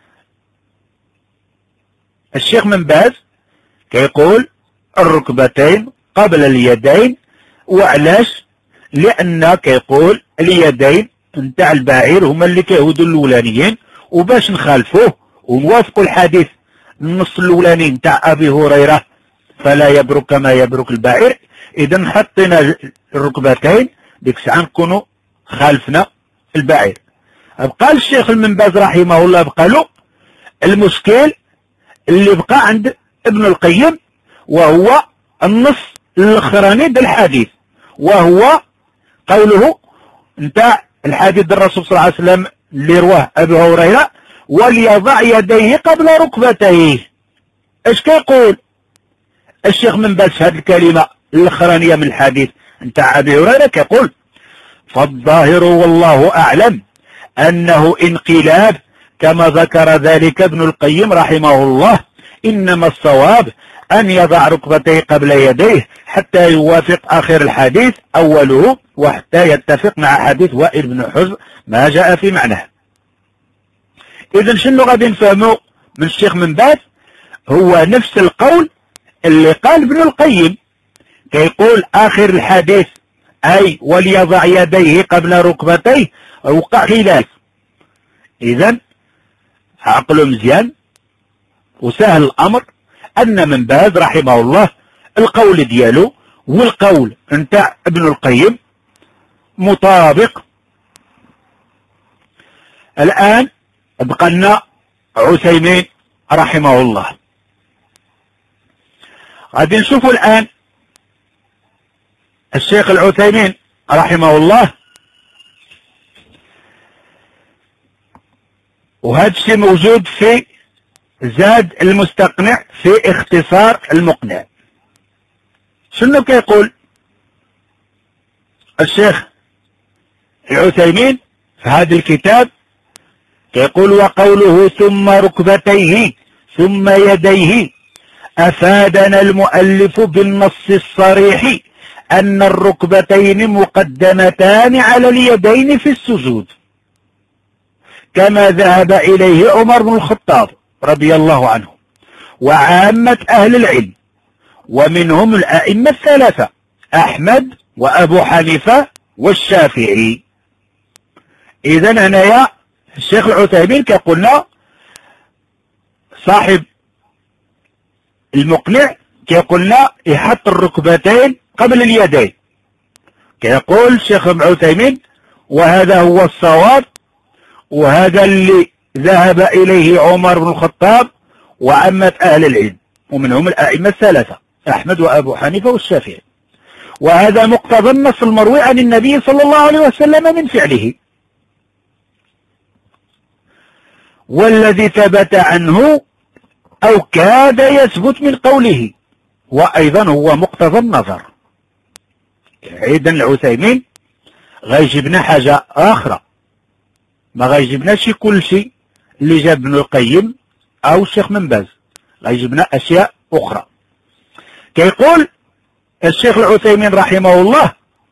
الشيخ من باز كيقول الركبتين قبل اليدين. وعلاش؟ لأن كيقول اليدين نتاع البعير هما اللي كيهودوا الأولانيين، وباش نخالفوه ونوافقوا الحديث النص الأولاني نتاع أبي هريرة فلا يبرك كما يبرك البعير، إذا حطينا الركبتين ديك الساعة نكونوا خالفنا البعير. بقى الشيخ من باز رحمه الله بقى له المشكل اللي بقى عند ابن القيم، وهو النص الاخراني ديال الحديث، وهو قوله نتاع الحديث ديال الرسول صلى الله عليه وسلم اللي رواه ابي هريره: وليضع يديه قبل ركبتيه. اش كيقول الشيخ من باز في هذه الكلمه الاخرانيه من الحديث نتاع ابي هريره؟ كيقول: فالظاهر والله اعلم انه انقلاب كما ذكر ذلك ابن القيم رحمه الله، انما الصواب أن يضع ركبتيه قبل يديه حتى يوافق آخر الحديث أوله، وحتى يتفق مع حديث وائل بن حجر ما جاء في معناه. إذن شنو غادي نفهموا من الشيخ من باز؟ هو نفس القول اللي قال ابن القيم. كيقول آخر الحديث أي وليضع يديه قبل ركبتيه وقع خلاف. إذن عقلوا مزيان وسهل الأمر أن من باز رحمه الله القول ديالو والقول نتاع ابن القيم مطابق. الآن بقى لنا عثيمين رحمه الله. غادي نشوفوا الآن الشيخ العثيمين رحمه الله، وهذا الشيء موجود في زاد المستقنع في اختصار المقنع. شنو كيقول الشيخ العثيمين في هذا الكتاب؟ كيقول: وقوله ثم ركبتيه ثم يديه أفادنا المؤلف بالنص الصريح أن الركبتين مقدمتان على اليدين في السجود، كما ذهب إليه عمر بن الخطاب رضي الله عنه وعامة أهل العلم، ومنهم الأئمة الثلاثة أحمد وأبو حنيفة والشافعي. إذن هنايا الشيخ العثيمين كقلنا صاحب المقنع كيقولنا يحط الركبتين قبل اليدين، كيقول الشيخ العثيمين وهذا هو الصواب، وهذا اللي ذهب إليه عمر بن الخطاب وعامة أهل العلم، ومنهم الأئمة الثلاثة أحمد وأبو حنيفة والشافعي، وهذا مقتضى النص المروي عن النبي صلى الله عليه وسلم من فعله، والذي ثبت عنه أو كاد يثبت من قوله، وأيضا هو مقتضى النظر. إذن العثيمين غيجبنا حاجة أخرى، ما غيجبناش كل شيء اللي جاب ابن القيم أو الشيخ من باز، غيجبنا أشياء أخرى. كيقول الشيخ العثيمين رحمه الله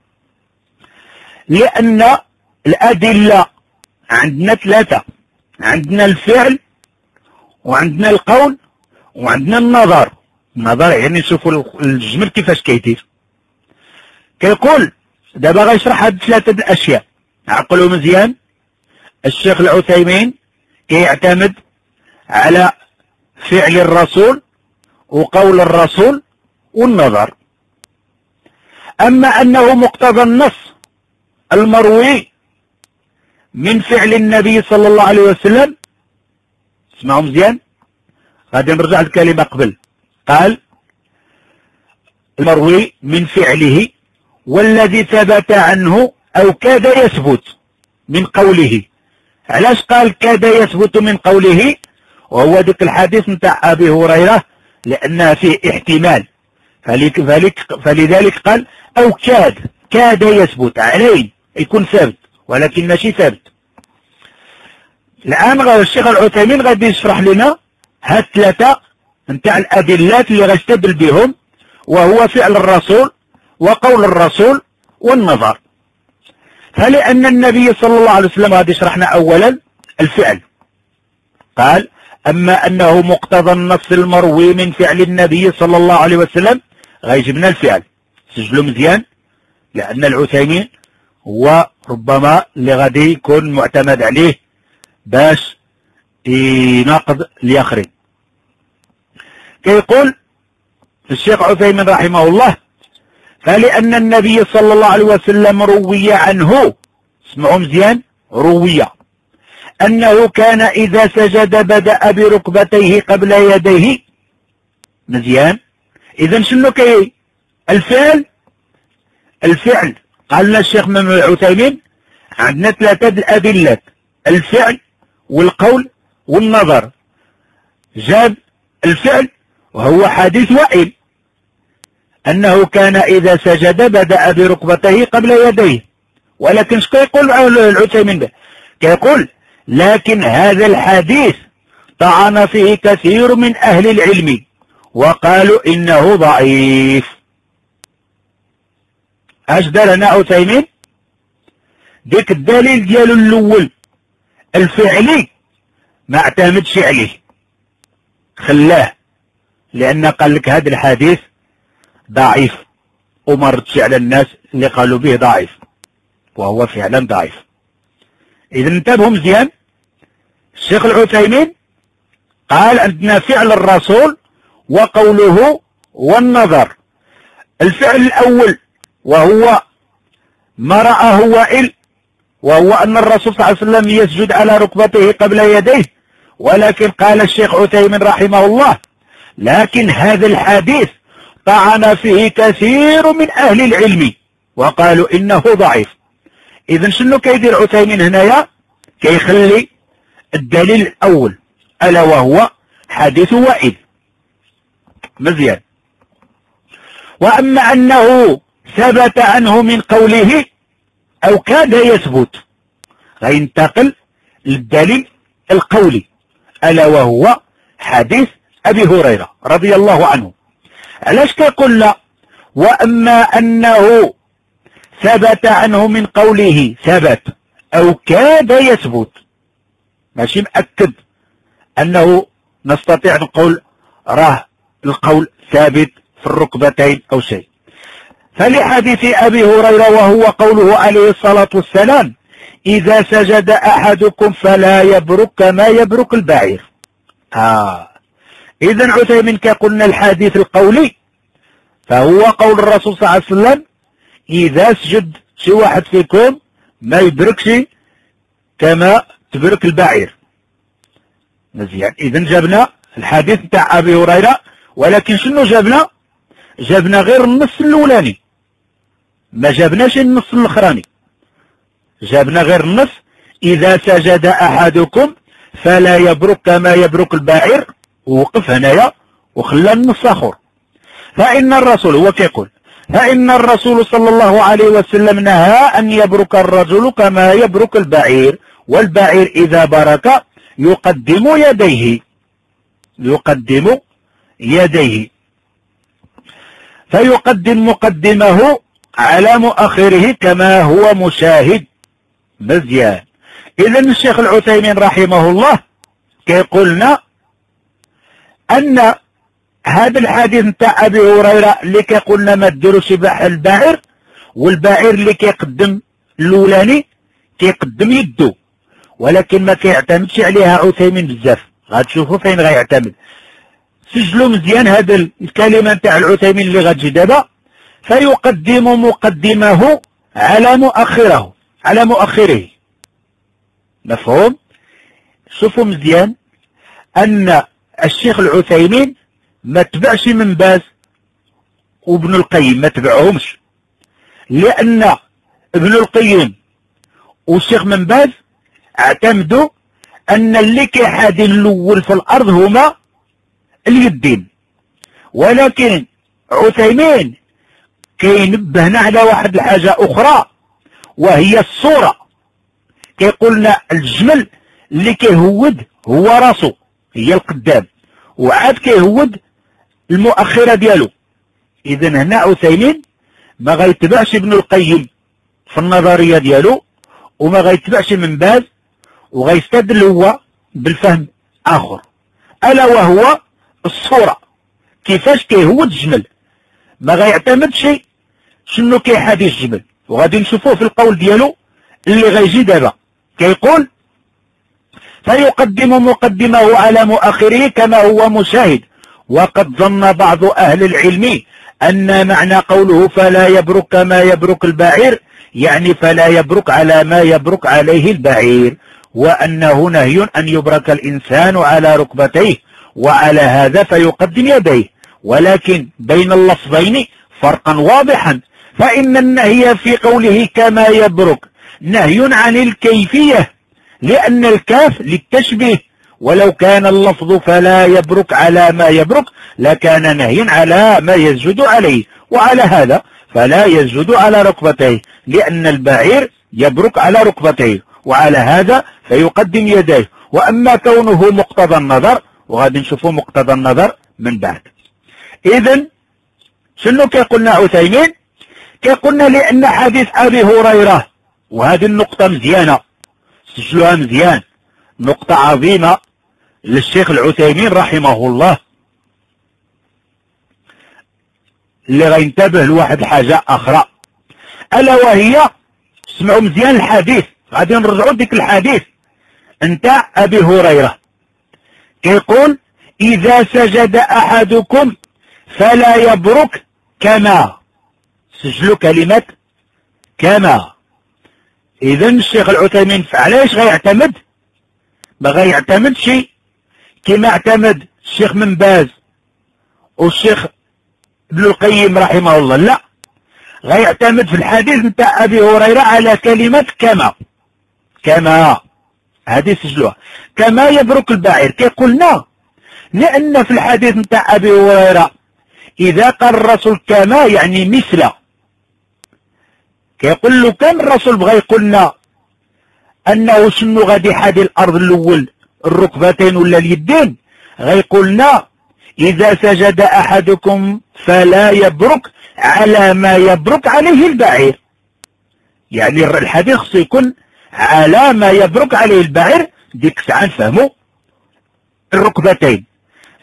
لأن الأدلة عندنا ثلاثة، عندنا الفعل وعندنا القول وعندنا النظر. النظر يعني نشوفوا الجمل كيفاش كيدير. كيقول دابا غيشرح هاد ثلاثة الأشياء، عقلوا مزيان. الشيخ العثيمين كيعتمد على فعل الرسول وقول الرسول والنظر. أما أنه مقتضى النص المروي من فعل النبي صلى الله عليه وسلم، اسمعوا مزيان، غادي نرجع الكلمة قبل، قال المروي من فعله والذي ثبت عنه أو كاد يثبت من قوله. علاش قال كاد يثبت من قوله؟ وهو ذلك الحديث نتاع أبي هريرة لأنها فيه احتمال، فلذلك قال أو كاد، كاد يثبت عليه يكون ثابت ولكن ماشي ثابت. الآن الشيخ العثيمين غادي يشرح لنا هاد ثلاثة نتاع الأدلات اللي غيستدل بهم، وهو فعل الرسول وقول الرسول والنظر. فلأن النبي صلى الله عليه وسلم غادي يشرحنا أولا الفعل، قال أما أنه مقتضى النص المروي من فعل النبي صلى الله عليه وسلم، غيجبنا الفعل. سجلوا مزيان لأن العثيمين هو ربما اللي غادي يكون معتمد عليه باش يناقض الآخرين. كيقول الشيخ عثيمين رحمه الله فلأن النبي صلى الله عليه وسلم روي عنه، اسمعوا مزيان، روي أنه كان إذا سجد بدأ بركبتيه قبل يديه. مزيان. إذن شنو كي الفعل؟ الفعل قال لنا الشيخ محمد العثيمين عندنا ثلاثة الأدلات، الفعل والقول والنظر. جاب الفعل وهو حديث وائل أنه كان إذا سجد بدأ بركبتيه قبل يديه، ولكن شكو يقول العثيمين به؟ كيقول لكن هذا الحديث طعن فيه كثير من أهل العلم وقالوا إنه ضعيف. اش دار هنا عثيمين؟ ديك الدليل ديالو الأول الفعلي ما اعتمدش عليه، خلاه، لأن قال لك هذا الحديث ضعيف وما ردش على الناس اللي قالوا به ضعيف، وهو فعلا ضعيف. إذا انتبهوا مزيان، الشيخ العثيمين قال عندنا فعل الرسول وقوله والنظر. الفعل الأول وهو ما رآه وائل، وهو أن الرسول صلى الله عليه وسلم يسجد على ركبته قبل يديه، ولكن قال الشيخ عثيمين رحمه الله لكن هذا الحديث طعن فيه كثير من أهل العلم وقالوا إنه ضعيف. إذن شنو كيدير عثيمين هنايا؟ كيخلي الدليل الأول ألا وهو حديث وائل. مزيان. وأما أنه ثبت عنه من قوله أو كاد يثبت، غينتقل للدليل القولي ألا وهو حديث أبي هريرة رضي الله عنه. علاش كيقول لا وأما أنه ثبت عنه من قوله ثبت أو كاد يثبت، ماشي مأكد أنه نستطيع نقول راه القول ثابت في الركبتين أو شيء. فلحديث أبي هريرة وهو قوله عليه الصلاة والسلام إذا سجد أحدكم فلا يبرك كما يبرك البعير. آه. إذن عثيمين كقلنا الحديث القولي فهو قول الرسول صلى الله عليه وسلم إذا سجد شي واحد فيكم ما يبركش كما تبرك البعير. مزيان. إذن جبنا الحديث تاع أبي هريرة، ولكن شنو جبنا؟ جبنا غير النص الأولاني، ما جبناش النص الأخراني، جبنا غير النص إذا سجد أحدكم فلا يبرك كما يبرك البعير، ووقف هنايا وخلى النص آخر. فإن الرسول هو كيقول فإن الرسول صلى الله عليه وسلم نهى أن يبرك الرجل كما يبرك البعير، والبعير إذا برك يقدم يديه يقدم يديه فيقدم مقدمه على مؤخره كما هو مشاهد. مزيان. إذن الشيخ العثيمين رحمه الله كيقولنا أن هذا الحديث نتاع أبي هريرة اللي كيقولنا ما ديروش بحال البعير، والبعير اللي كيقدم الأولاني كيقدم يدو، ولكن ما كيعتمدش عليها عثيمين بزاف. غتشوفوا فين غيعتمد. سجلوا مزيان هذا الكلمة نتاع العثيمين اللي غتجي دابا. فيقدم مقدمه على مؤخره على مؤخره. مفهوم؟ شوفوا مزيان أن الشيخ العثيمين ما تبعش من باز وابن القيم، ما تبعهمش، لأن ابن القيم والشيخ من باز اعتمدوا أن اللي كيحادي الأول في الأرض هما اليدين، ولكن عثيمين كينبهنا على واحد الحاجة أخرى وهي الصورة. كيقولنا الجمل اللي كيهود هو راسو هي القدام، وعاد كيهود المؤخرة ديالو. إذن هنا عثيمين ما غيتبعش ابن القيم في النظرية ديالو، وما غيتبعش من باز، وغيستدل هو بالفهم آخر، ألا وهو الصورة. كيفاش كيهود الجمل، ما غيعتمد شيء شنو كيحادي الجبل، وغادي نشوفوه في القول ديالو اللي غيجي دابا. كيقول فيقدم مقدمه على مؤخره كما هو مشاهد. وقد ظن بعض أهل العلم أن معنى قوله فلا يبرك كما يبرك البعير يعني فلا يبرك على ما يبرك عليه البعير، وأنه نهي أن يبرك الإنسان على ركبتيه، وعلى هذا فيقدم يديه. ولكن بين اللفظين فرقا واضحا، فإن النهي في قوله كما يبرك نهي عن الكيفية، لأن الكاف للتشبيه، ولو كان اللفظ فلا يبرك على ما يبرك لكان نهيا على ما يسجد عليه، وعلى هذا فلا يسجد على ركبتيه، لأن البعير يبرك على ركبتيه، وعلى هذا فيقدم يديه. وأما كونه مقتضى النظر، وغادي نشوفوا مقتضى النظر من بعد. إذن شنو كيقولنا عثيمين؟ كيقولنا لأن حديث أبي هريرة، وهذه النقطة مزيانة سجلوها مزيان، نقطة عظيمة للشيخ العثيمين رحمه الله، اللي غينتبه لواحد الحاجة أخرى، ألا وهي اسمعوا مزيان الحديث. غادي نرجعوا ديك الحديث نتاع أبي هريرة. كيقول إذا سجد أحدكم فلا يبرك كما. سجلوا كلمة كما. إذن الشيخ العثيمين علاش غيعتمد؟ ما غيعتمد شيء كما اعتمد الشيخ من باز والشيخ ابن القيم رحمه الله، لا، غيعتمد في الحديث نتاع أبي هريرة على كلمة كما. كما هذه سجلوها كما يبرك البعير. كيقولنا لأن في الحديث نتاع أبي هريرة إذا قال الرسول كما يعني مثل، كيقول له كان الرسول بغى يقولنا أنه شنو غادي حادي الأرض الأول الركبتين ولا اليدين، غيقولنا إذا سجد أحدكم فلا يبرك على ما يبرك عليه البعير، يعني الحديث خصو يكون على ما يبرك عليه البعير. ديك الساعة نفهموا الركبتين،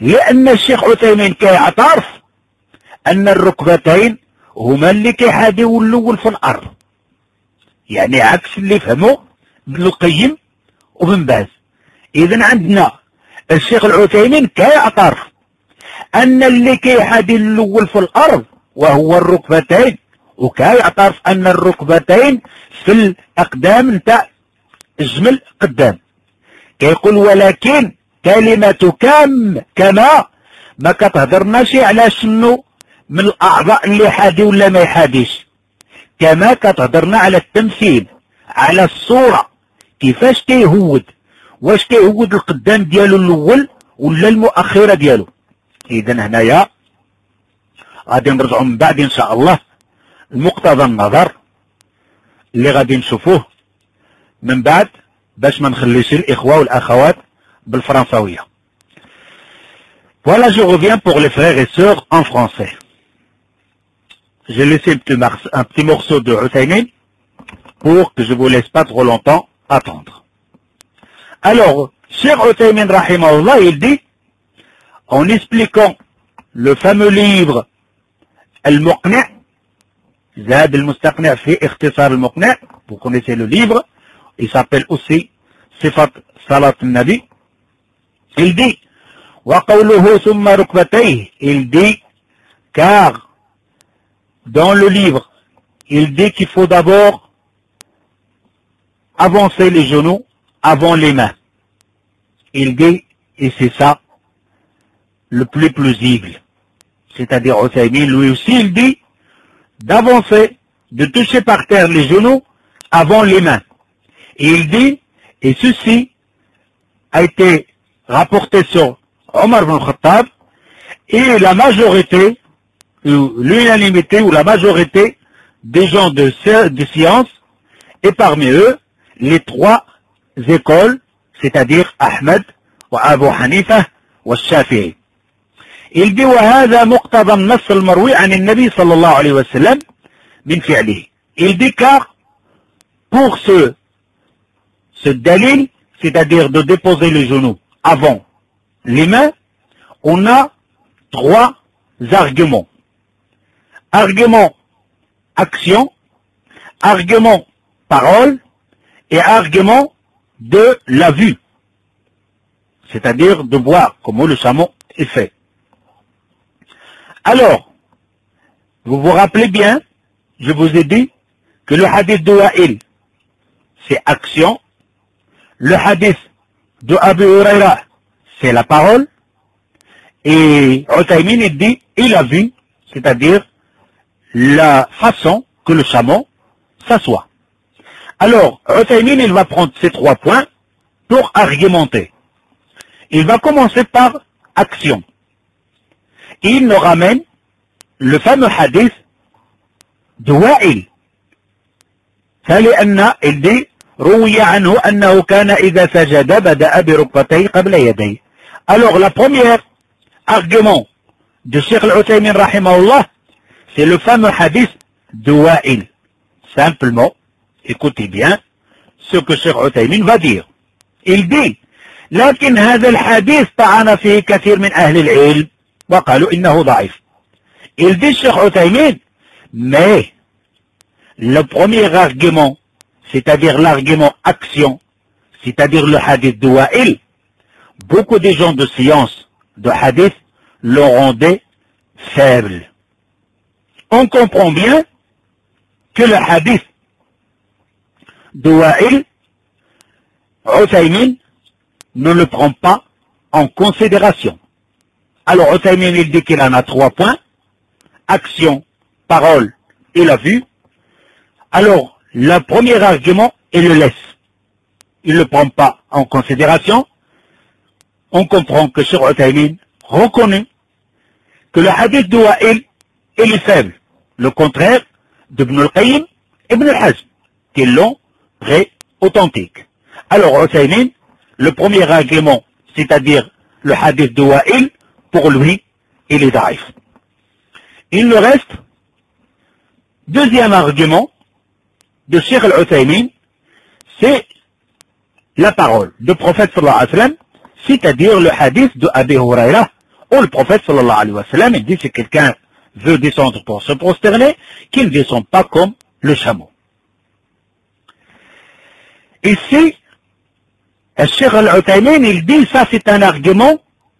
لأن الشيخ عثيمين كيعترف أن الركبتين هما اللي كيحاديو الأول في الأرض، يعني عكس اللي فهموا ابن القيم وابن باز. إذن عندنا الشيخ العثيمين كيعترف أن اللي كيحادي الأول في الأرض وهو الركبتين، وكيعترف أن الركبتين في الأقدام نتاع الجمل قدام. كيقول ولكن كلمة كم كما ما كتهضرناش على شنو من الأعضاء اللي حادي ولا ما يحاديش، كما كتهضرنا على التمثيل، على الصورة كيفاش كيهود، واش كيهود القدام ديالو الأول ولا المؤخرة ديالو. إذن هنايا غادي نرجعوا من بعد إن شاء الله المقتضى النظر اللي غادي نشوفوه من بعد باش ما نخليش الإخوة والأخوات بالفرنساوية. Voilà, je reviens pour les frères et sœurs en français. J'ai laissé un petit, un petit morceau de Uthaymin pour que je vous laisse pas trop longtemps attendre. Alors, Cheikh Uthaymin rahimahullah, il dit, en expliquant le fameux livre Al-Muqni', Zad al-Mustaqni' fi ikhtisar al-Muqni', vous connaissez le livre, il s'appelle aussi Sifat Salat al-Nabi. Il dit, وقوله ثم ركبتيه, il dit, car dans le livre, il dit qu'il faut d'abord avancer les genoux avant les mains. Il dit, et c'est ça le plus plausible. C'est-à-dire Uthaymin, lui aussi, il dit d'avancer, de toucher par terre les genoux avant les mains. Et il dit, et ceci a été rapporté sur Omar ibn Khattab, et la majorité, ou l'unanimité, ou la majorité des gens de, de science, et parmi eux, les trois écoles, c'est-à-dire Ahmed, wa Abu Hanifa, wa Shafi'i. Il dit وهذا مقتضى النص المروي عن النبي صلى الله عليه وسلم من فعله. Il dit car pour ce ce dalil, c'est-à-dire de déposer les genoux avant les mains, on a trois arguments. Argument action, argument parole et argument de la vue, c'est-à-dire de voir comment le chameau est fait. Alors, vous vous rappelez bien, je vous ai dit que le hadith de Wa'il, c'est action, le hadith de Abu Huraira, c'est la parole, et Uthaymin il dit, il a vu, c'est-à-dire la façon que le chameau s'assoit. Alors, Uthaymin il va prendre ces trois points pour argumenter. Il va commencer par action. Il nous ramène le fameux hadith de Wa'il. فلأن il dit روي عنه أنه كان إذا سجد بدأ بركبتيه قبل يديه. Alors la première argument de Cheikh Al-Uthaymin rahimahullah, c'est le fameux hadith de Wa'il. Simplement, écoutez bien ce que Cheikh Uthaymin va dire. Il dit لكن هذا الحديث طعن فيه كثير من أهل العلم وقالوا إنه ضعيف. Il dit Cheikh Uthaymin, mais le premier argument, c'est-à-dire l'argument action, c'est-à-dire le hadith de Wa'il, beaucoup de gens de science, de hadith, le rendaient faible. On comprend bien que le hadith de Wa'il, Uthaymin ne le prend pas en considération. Alors Uthaymin il dit qu'il en a trois points, action, parole et la vue. Alors le premier argument il le laisse, il ne le prend pas en considération. On comprend que Cheikh Uthaymin reconnaît que le hadith de Wa'il est faible, le contraire d'Ibn al-Qayyim et Ibn al-Hazm qui l'ont ré-authentique. Alors Uthaymin, le premier argument, c'est-à-dire le hadith de Wa'il, pour lui, il est daïf. Il nous reste deuxième argument de Cheikh Al-Uthaymin, c'est la parole du prophète sallallahu alayhi wa sallam, c'est-à-dire le hadith de Abi Huraira, Ou le prophète sallallahu alayhi wa sallam, il dit si quelqu'un veut descendre pour se prosterner, qu'il ne descende pas comme le chameau. Ici, le Cheikh Al-Uthaymin, il dit ça c'est un argument,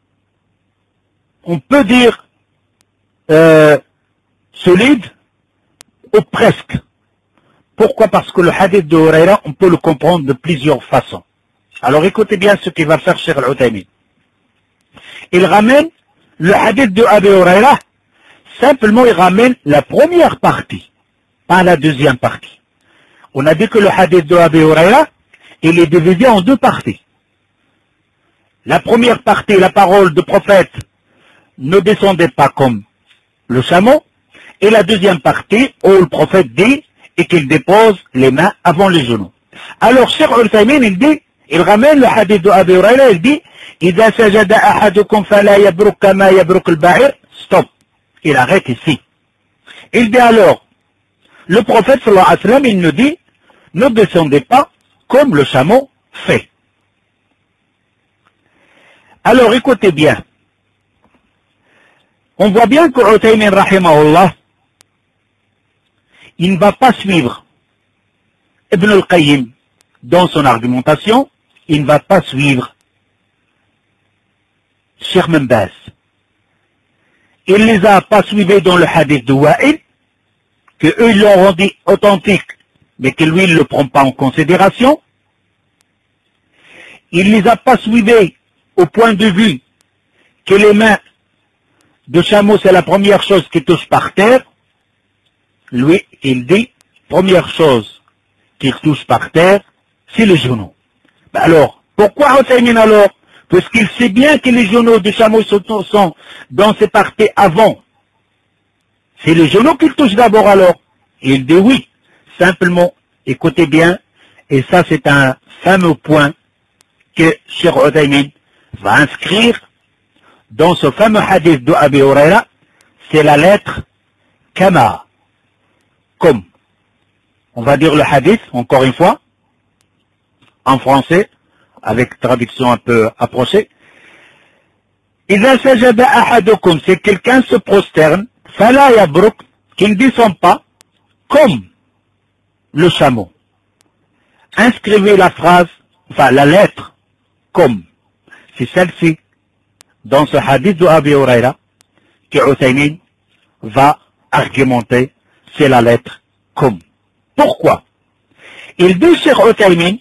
on peut dire euh, solide ou presque. Pourquoi? Parce que le hadith de Hurayra, on peut le comprendre de plusieurs façons. Alors écoutez bien ce qu'il va faire Cheikh Al-Uthaymin. Il ramène le hadith de Abu Hurayra, simplement il ramène la première partie, pas la deuxième partie. On a dit que le hadith de Abu Hurayra, il est divisé en deux parties. La première partie, la parole du prophète, ne descendait pas comme le chameau, et la deuxième partie, où le prophète dit, et qu'il dépose les mains avant les genoux. Alors, Cheikh Al-Uthaymin, il dit, il ramène le hadith de Abu Hurayra, il dit, إذا سجد أحدكم فلا يبرك كما يبرك البعير. Stop. Il arrête ici. Il dit alors, le prophète sallallahu alayhi wa sallam, il nous dit, ne descendez pas comme le chameau fait. Alors écoutez bien. On voit bien que Uthaymin rahimahullah, il ne va pas suivre Ibn al-Qayyim dans son argumentation, il ne va pas suivre Cheikh Ibn Baz. Il ne les a pas suivis dans le hadith de Wa'il, que eux ils l'ont rendu authentique, mais que lui il ne le prend pas en considération. Il ne les a pas suivis au point de vue que les mains de chameau c'est la première chose qui touche par terre. Lui, il dit, première chose qu'il touche par terre, c'est le genou. Ben alors, pourquoi Uthaymin alors? Puisqu'il sait bien que les genoux du chameau sont dans ces parties avant. C'est les genoux qu'il touche d'abord alors. Il dit oui, simplement, écoutez bien, et ça c'est un fameux point que Cheikh Uthaymin va inscrire dans ce fameux hadith de Abu Hurayra, c'est la lettre Kama. Comme. On va dire le hadith, encore une fois, en français, avec traduction un peu approchée. إذا سجد أحدكم, si quelqu'un se prosterne, فلا يبرك, qui ne descend pas, comme le chameau. Inscrivez la phrase, enfin la lettre, comme. C'est celle-ci, dans ce hadith de Abu Hurayra, que Uthaymin va argumenter, c'est la lettre comme. Pourquoi? Il dit Cheikh Uthaymin,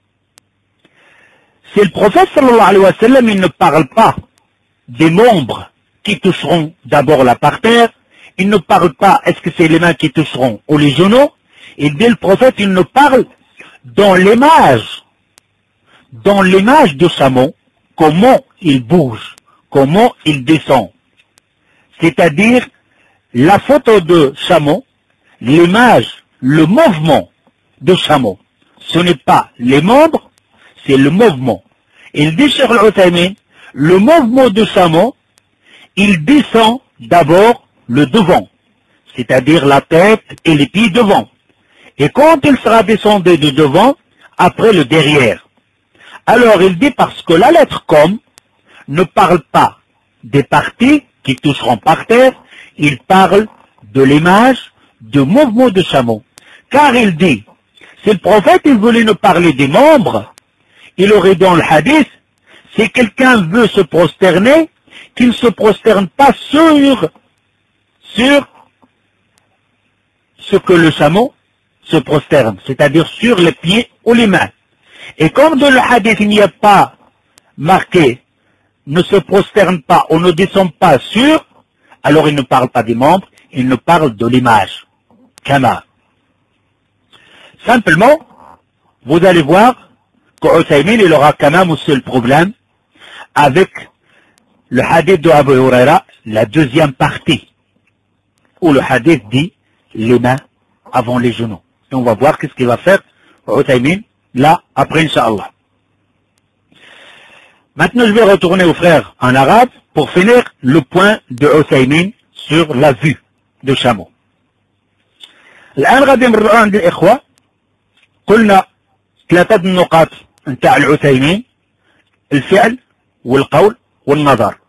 si le prophète sallallahu alayhi wa sallam, il ne parle pas des membres qui toucheront d'abord la parterre, il ne parle pas, est-ce que c'est les mains qui toucheront ou les genoux, il dit le prophète, il ne parle dans l'image, dans l'image du chameau, comment il bouge, comment il descend. C'est-à-dire, la photo de chameau, l'image, le mouvement de chameau, ce n'est pas les membres, c'est le mouvement. Il dit sur l'Uthaymin, le mouvement de chameau, il descend d'abord le devant, c'est-à-dire la tête et les pieds devant. Et quand il sera descendu de devant, après le derrière. Alors il dit parce que la lettre comme ne parle pas des parties qui toucheront par terre, il parle de l'image, du mouvement de chameau. Car il dit, si le prophète il voulait nous parler des membres, il aurait dans le hadith, si quelqu'un veut se prosterner, qu'il ne se prosterne pas sur, sur ce que le chameau se prosterne, c'est-à-dire sur les pieds ou les mains. Et comme dans le hadith il n'y a pas marqué, ne se prosterne pas ou ne descend pas sur, alors il ne parle pas des membres, il ne parle de l'image. Kama. Simplement, vous allez voir que Uthaymin, il aura quand même aussi le problème avec le hadith de Abu Hurayra, la deuxième partie, où le hadith dit les mains avant les genoux. Et on va voir qu'est-ce qu'il va faire Uthaymin là, après Inch'Allah. Maintenant, je vais retourner aux frères en arabe pour finir le point de Uthaymin sur la vue de chameau. الآن غادي نرجعوا عند الإخوة. قلنا ثلاثة النقاط نتاع العثيمين: الفعل والقول والنظر.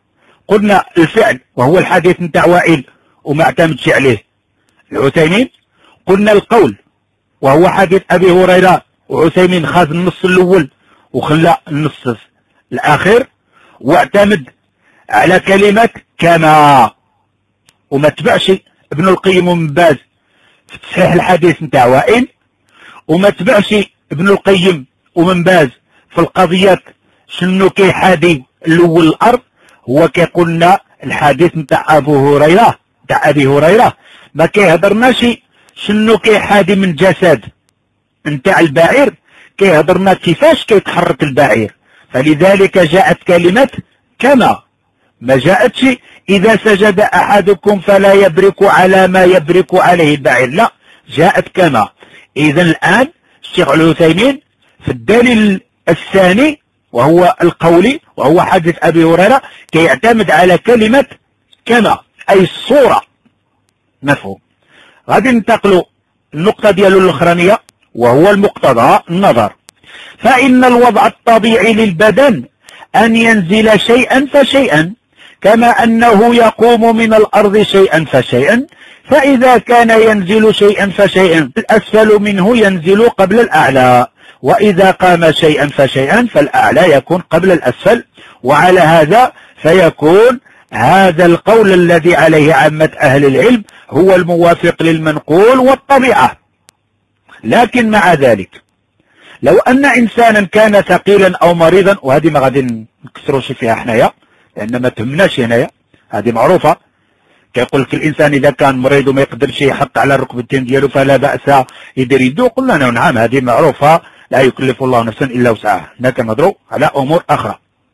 قلنا الفعل وهو الحديث نتاع وائل وما اعتمدش عليه العثيمين. قلنا القول وهو حديث أبي هريرة وعثيمين خاذ النص الأول وخلى النص الآخر، واعتمد على كلمة كما، وما تبعش ابن القيم ومن باز في تصحيح الحديث نتاع وائل، وما تبعش ابن القيم ومن باز في القضيات شنو كيحادي الأول الأرض. هو كيقولنا الحديث نتاع أبو هريرة نتاع أبي هريرة ما كيهضرناش شنو كيحادي من جسد نتاع البعير، كيهضرنا كيفاش كيتحرك البعير. فلذلك جاءت كلمة كما، ما جاءتش إذا سجد أحدكم فلا يبرك على ما يبرك عليه البعير، لا، جاءت كما. إذا الآن الشيخ العثيمين في الدليل الثاني وهو القولي وهو حديث أبي هريرة كيعتمد على كلمة كما أي الصورة. مفهوم؟ غادي ننتقلوا النقطة ديالو الأخرانية وهو المقتضى النظر. فإن الوضع الطبيعي للبدن أن ينزل شيئا فشيئا كما أنه يقوم من الأرض شيئا فشيئا، فإذا كان ينزل شيئا فشيئا الأسفل منه ينزل قبل الأعلى، وإذا قام شيئا فشيئا فالأعلى يكون قبل الأسفل. وعلى هذا فيكون هذا القول الذي عليه عامة أهل العلم هو الموافق للمنقول والطبيعة. لكن مع ذلك لو أن إنسانا كان ثقيلا أو مريضا، وهذه ما غادي نكسروش فيها حنايا لأن ما تهمناش هنايا، هذه معروفة. كيقول لك الإنسان إذا كان مريض وما يقدرش يحط على الركبتين ديالو فلا بأس يدير يدو. قلنا نعم هذه معروفة، لا يكلف الله نفسا إلا وسعها. هنا كنهضروا على أمور أخرى.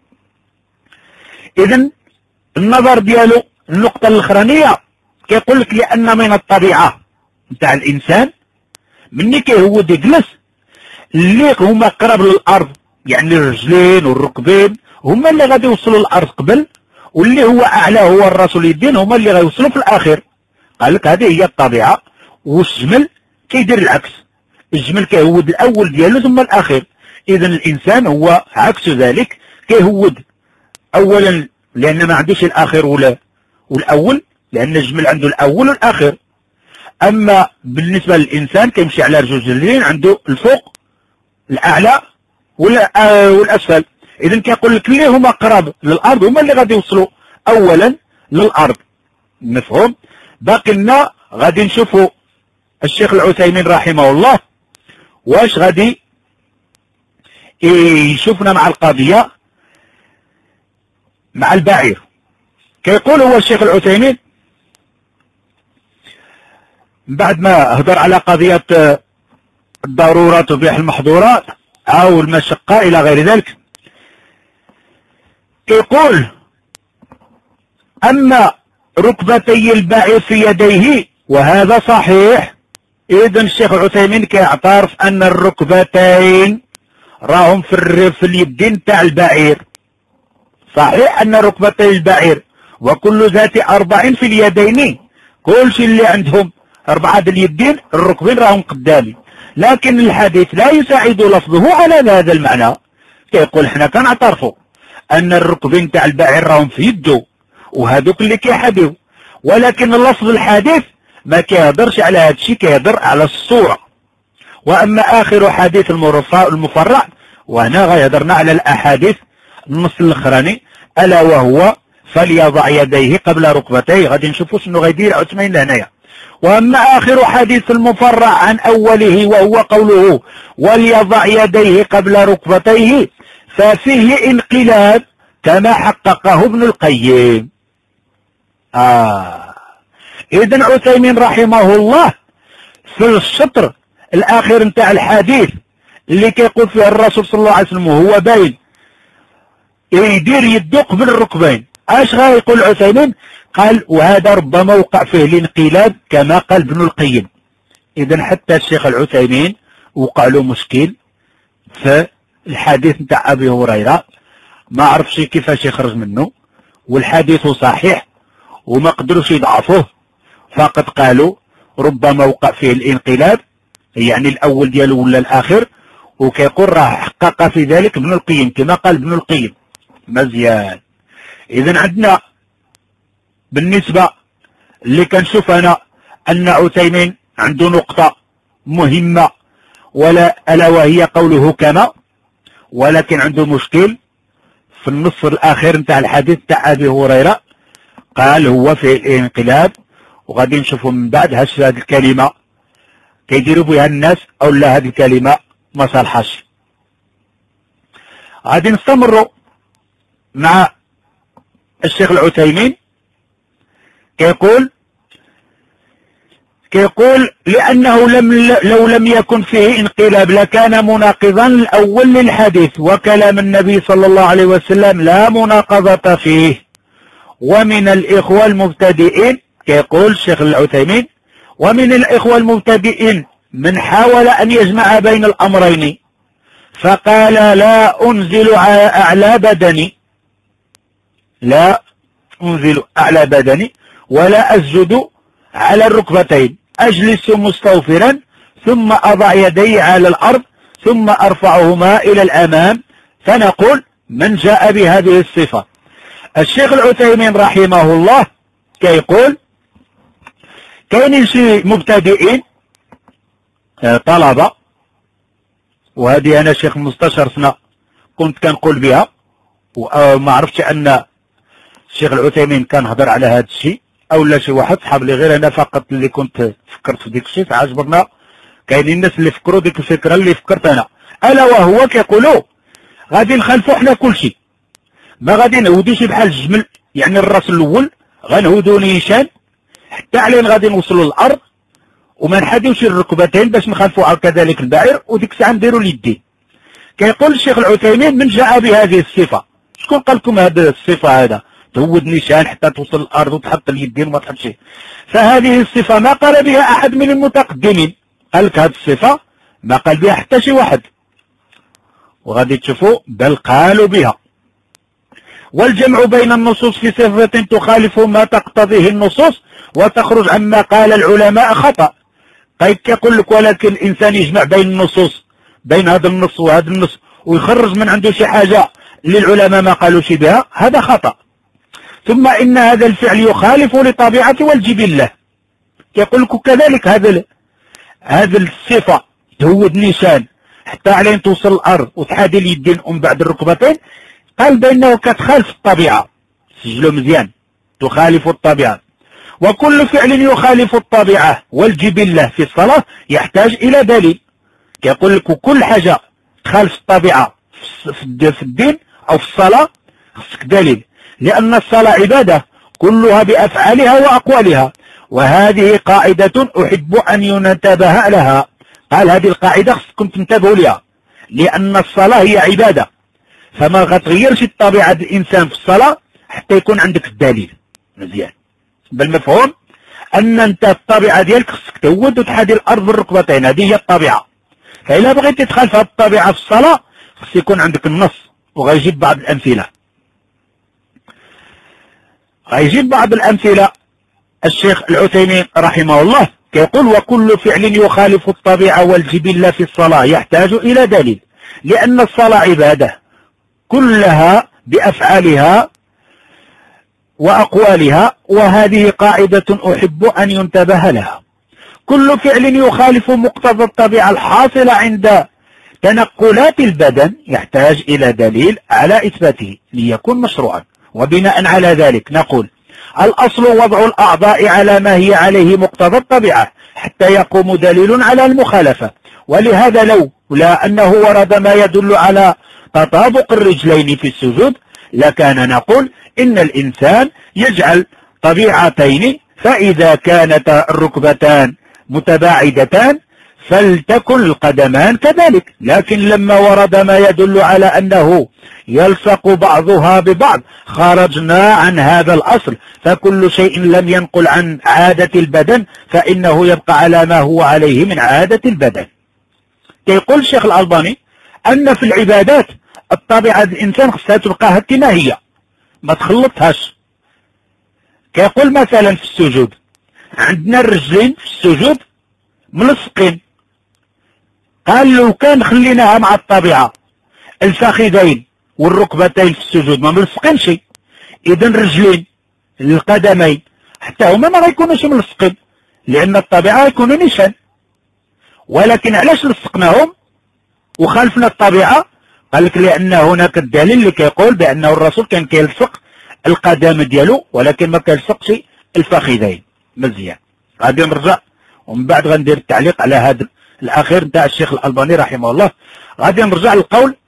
إذن النظر ديالو النقطة الأخرانية كيقول لك لأن من الطبيعة نتاع الإنسان مني كيهود يجلس اللي هما قرب للأرض، يعني الرجلين والركبين هما اللي غادي يوصلوا للأرض قبل، واللي هو أعلى هو الراس واليدين هما اللي غيوصلوا في الآخر. قال لك هذه هي الطبيعة. والجمل كيدير العكس، الجمل كيهود الأول ديالو ثم الآخر. إذا الإنسان هو عكس ذلك، كيهود أولا لأن ما عندوش الآخر ولا والأول، لأن الجمل عنده الأول والآخر. أما بالنسبة للإنسان كيمشي على رجلين عنده الفوق الأعلى والأسفل. إذن كيقول لك اللي هما قراب للأرض هما اللي غادي يوصلوا أولا للأرض. مفهوم؟ باقي لنا غادي نشوفوا الشيخ العثيمين رحمه الله واش غادي يشوفنا مع القضية مع البعير. كيقول هو الشيخ العثيمين بعد ما هضر على قضية الضرورة تبيح المحظورات أو المشقة إلى غير ذلك، يقول أما ركبتي البعير في يديه وهذا صحيح. إذن الشيخ عثيمين كيعترف أن الركبتين راهم في, في اليدين تاع البعير. صحيح أن ركبتي البعير وكل ذات أربع في اليدين، كل شيء اللي عندهم أربعة اليدين الركبين راهم قدامي، لكن الحديث لا يساعد لفظه على هذا المعنى. كيقول حنا كنعترفوا أن الركبين تاع البعير راهم في يده وهذوك اللي كيحديو، ولكن لفظ الحديث ما كيهضرش على هذا الشيء، كيهضر على الصورة. وأما آخر حديث المفرع وهنا غيهضرنا على الأحاديث النص الأخراني ألا وهو فليضع يديه قبل ركبتيه. غادي نشوفوا شنو غيدير عثمان لهنايا. وأما آخر حديث المفرع عن أوله وهو قوله وليضع يديه قبل ركبتيه ففيه انقلاب كما حققه ابن القيم. آه. إذن عثيمين رحمه الله في الشطر الآخر نتاع الحديث اللي كيقول فيه الرسول صلى الله عليه وسلم وهو باين يدير يده قبل الركبين، اش غايقول عثيمين؟ قال وهذا ربما وقع فيه الانقلاب كما قال ابن القيم. إذن حتى الشيخ العثيمين وقع له مشكل في الحديث نتاع أبي هريرة، ما عرفش كيفاش يخرج منه، والحديث صحيح وما قدروش يضعفوه، فقد قالوا ربما وقع فيه الانقلاب، يعني الأول ديالو ولا الآخر، وكيقول راه حقق في ذلك ابن القيم كما قال ابن القيم. مزيان. إذن عندنا بالنسبة اللي كنشوف أنا أن عثيمين عنده نقطة مهمة ولا ألا وهي قوله كما، ولكن عنده مشكل في النص الأخير نتاع الحديث تاع أبي هريرة، قال هو في الانقلاب، وغادي نشوفوا من بعد هاش هذه الكلمة كيديروا بها الناس أو لا هذه الكلمة ما صالحاش. غادي نستمروا مع الشيخ العثيمين كيقول كيقول لأنه لم لو لم يكن فيه انقلاب لكان مناقضا الأول للحديث، وكلام النبي صلى الله عليه وسلم لا مناقضة فيه. ومن الإخوة المبتدئين كيقول الشيخ العثيمين ومن الإخوة المبتدئين من حاول أن يجمع بين الأمرين فقال لا أنزل أعلى بدني لا أنزل أعلى بدني ولا أسجد على الركبتين، أجلس مستوفرا ثم أضع يدي على الأرض ثم أرفعهما إلى الأمام، فنقول من جاء بهذه الصفة. الشيخ العثيمين رحمه الله كيقول كاينين شي مبتدئين طلبة، وهذه أنا شيخ مستشار سنة كنت كنقول بها وما عرفتش أن الشيخ العثيمين كان هضر على هذا الشيء او لا شي واحد صحاب لي، غير انا فقط اللي كنت فكرت في ديك الشيء فعجبرنا. كاينين الناس اللي فكروا ديك الفكره اللي فكرت انا، الا وهو كيقولوا غادي نخالفوا حنا كل شيء، ما غادي نهودوش بحال الجمل، يعني الراس الاول غنهودو نيشان حتى علين غادي نوصلوا للارض وما نحاديوش الركبتين باش نخالفوا كذلك البعير، وديك الساعه نديروا اليدين. كيقول الشيخ العثيمين من جاء بهذه الصفه، شكون قال لكم هذه الصفه هذا تهود نيشان حتى توصل الارض وتحط اليدين وما تحطش؟ فهذه الصفه ما قال بها احد من المتقدمين، قال لك هذه الصفه ما قال بها حتى شي واحد، وغادي تشوفوا بل قالوا بها. والجمع بين النصوص في صفه تخالف ما تقتضيه النصوص وتخرج عما قال العلماء خطأ. طيب كيقول لك ولكن الانسان يجمع بين النصوص، بين هذا النص وهذا النص، ويخرج من عنده شي حاجه اللي العلماء ما قالوش بها، هذا خطأ. ثم إن هذا الفعل يخالف لطبيعة والجبلة. يقول لك كذلك هذا هذا الصفة تهود نيشان حتى علين توصل الأرض وتحادي اليدين ومن بعد الركبتين، قال بأنه كتخالف الطبيعة، سجلوا مزيان، تخالف الطبيعة. وكل فعل يخالف الطبيعة والجبلة في الصلاة يحتاج إلى دليل. يقول لك كل حاجة تخالف الطبيعة في الدين أو في الصلاة خصك دليل، لأن الصلاة عبادة كلها بأفعالها وأقوالها، وهذه قاعدة أحب أن ينتبه لها. قال هذه القاعدة خصكم تنتبهوا لها، لأن الصلاة هي عبادة، فما غتغيرش طبيعة الإنسان في الصلاة حتى يكون عندك الدليل مزيان. بالمفهوم أن أنت الطبيعة ديالك خصك تهود وتحادي الأرض بالركبتين، هذه هي الطبيعة. فإلا بغيت تدخل في هذه الطبيعة في الصلاة خص يكون عندك النص، وغيجيب بعض الأمثلة غيجيب بعض الأمثلة الشيخ العثيمين رحمه الله كيقول وكل فعل يخالف الطبيعة والجبلة في الصلاة يحتاج إلى دليل، لأن الصلاة عبادة كلها بأفعالها وأقوالها، وهذه قاعدة أحب أن ينتبه لها. كل فعل يخالف مقتضى الطبيعة الحاصلة عند تنقلات البدن يحتاج إلى دليل على إثباته ليكون مشروعا. وبناء على ذلك نقول الأصل وضع الأعضاء على ما هي عليه مقتضى الطبيعة حتى يقوم دليل على المخالفة. ولهذا لو لا أنه ورد ما يدل على تطابق الرجلين في السجود لكان نقول إن الإنسان يجعل طبيعتين، فإذا كانتا الركبتان متباعدتان فلتكن القدمان كذلك. لكن لما ورد ما يدل على أنه يلصق بعضها ببعض خرجنا عن هذا الأصل، فكل شيء لم ينقل عن عادة البدن فإنه يبقى على ما هو عليه من عادة البدن. يقول الشيخ الألباني أن في العبادات الطبيعة الإنسان خصها تبقى كما هي ما تخلطهاش. كيقول مثلا في السجود عندنا الرجلين في السجود ملصقين، قال لو كان خليناها مع الطبيعة الفخذين والركبتين في السجود ما ملصقينش، إذن الرجلين القدمين حتى هما ما غيكونوش ملصقين، لأن الطبيعة يكونوا نيشان. ولكن علاش لصقناهم وخالفنا الطبيعة؟ قال لك لأن هناك الدليل اللي كيقول بأنه الرسول كان كيلصق القدم ديالو ولكن ما كيلصقش الفخذين. مزيان، غادي نرجع ومن بعد غندير التعليق على هذا الأخير نتاع الشيخ الألباني رحمه الله. غادي نرجع للقول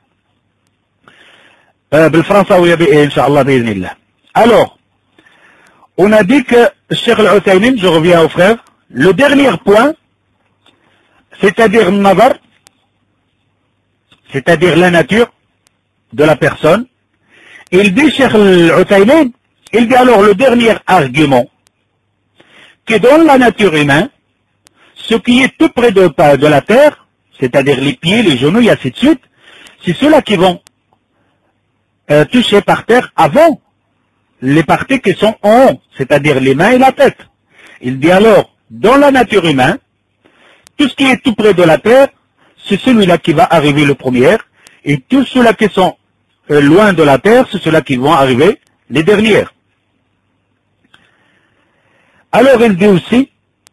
بالفرنساوية إن شاء الله بإذن الله. Alors, on a dit que Cheikh Al-Uthaymin, je reviens au frère, le dernier point, c'est-à-dire le nazar, c'est-à-dire la nature de la personne, il dit Cheikh Al-Uthaymin, il dit alors le dernier argument, que dans la nature humaine, ce qui est tout près de, de la terre, c'est-à-dire les pieds, les genoux et ainsi de suite, c'est ceux-là qui vont euh, toucher par terre avant les parties qui sont en haut, c'est-à-dire les mains et la tête. Il dit alors, dans la nature humaine, tout ce qui est tout près de la terre, c'est celui-là qui va arriver le premier, et tous ceux-là qui sont euh, loin de la terre, c'est ceux-là qui vont arriver les dernières. Alors il dit aussi,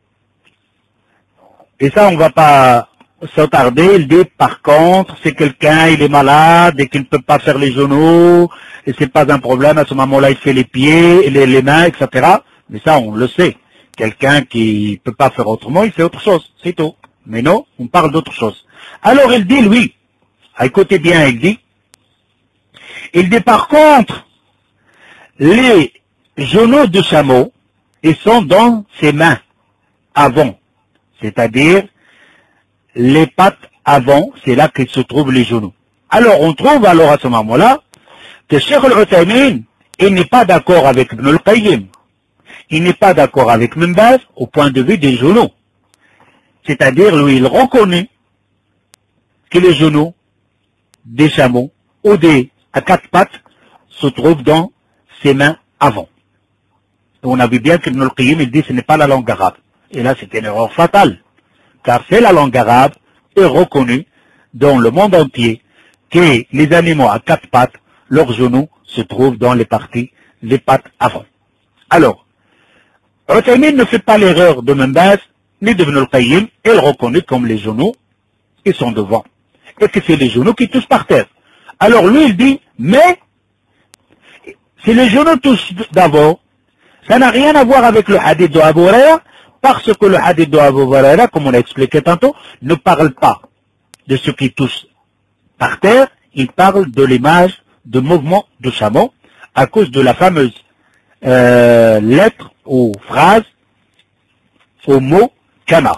et ça on ne va pas s'attarder, il dit par contre, si quelqu'un il est malade et qu'il ne peut pas faire les genoux, et c'est pas un problème, à ce moment-là il fait les pieds, les, les mains, et cetera. Mais ça on le sait, quelqu'un qui ne peut pas faire autrement, il fait autre chose, c'est tout. Mais non, on parle d'autre chose. Alors il dit, lui, écoutez bien, il dit, il dit par contre, les genoux de chameau, ils sont dans ses mains avant, c'est-à-dire les pattes avant, c'est là que se trouvent les genoux. Alors on trouve alors à ce moment-là que Cheikh Al-Uthaymin, il n'est pas d'accord avec Ibn al-Qayyim, il n'est pas d'accord avec Ibn Baz au point de vue des genoux. C'est-à-dire, lui, il reconnaît que les genoux des chameaux ou des à quatre pattes se trouvent dans ses mains avant. Et on a vu bien qu'Ibn al-Qayyim, il dit que ce n'est pas la langue arabe. Et là, c'est une erreur fatale. Car c'est la langue arabe est reconnue dans le monde entier que les animaux à quatre pattes, leurs genoux se trouvent dans les parties, les pattes avant. Alors, Uthaymin ne fait pas l'erreur de Ibn Baz ni d'Ibn al-Qayyim, il reconnaît comme les genoux, ils sont devant. Et que c'est les genoux qui touchent par terre. Alors lui, il dit, mais, si les genoux touchent d'abord, ça n'a rien à voir avec le hadith de Abu Huraira, parce que le hadith de Abu Huraira, comme on a expliqué tantôt, ne parle pas de ce qui touche par terre, il parle de l'image de mouvement de chameau, à cause de la fameuse euh, lettre ou phrase, au mot Kana.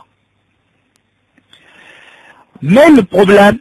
Mais le problème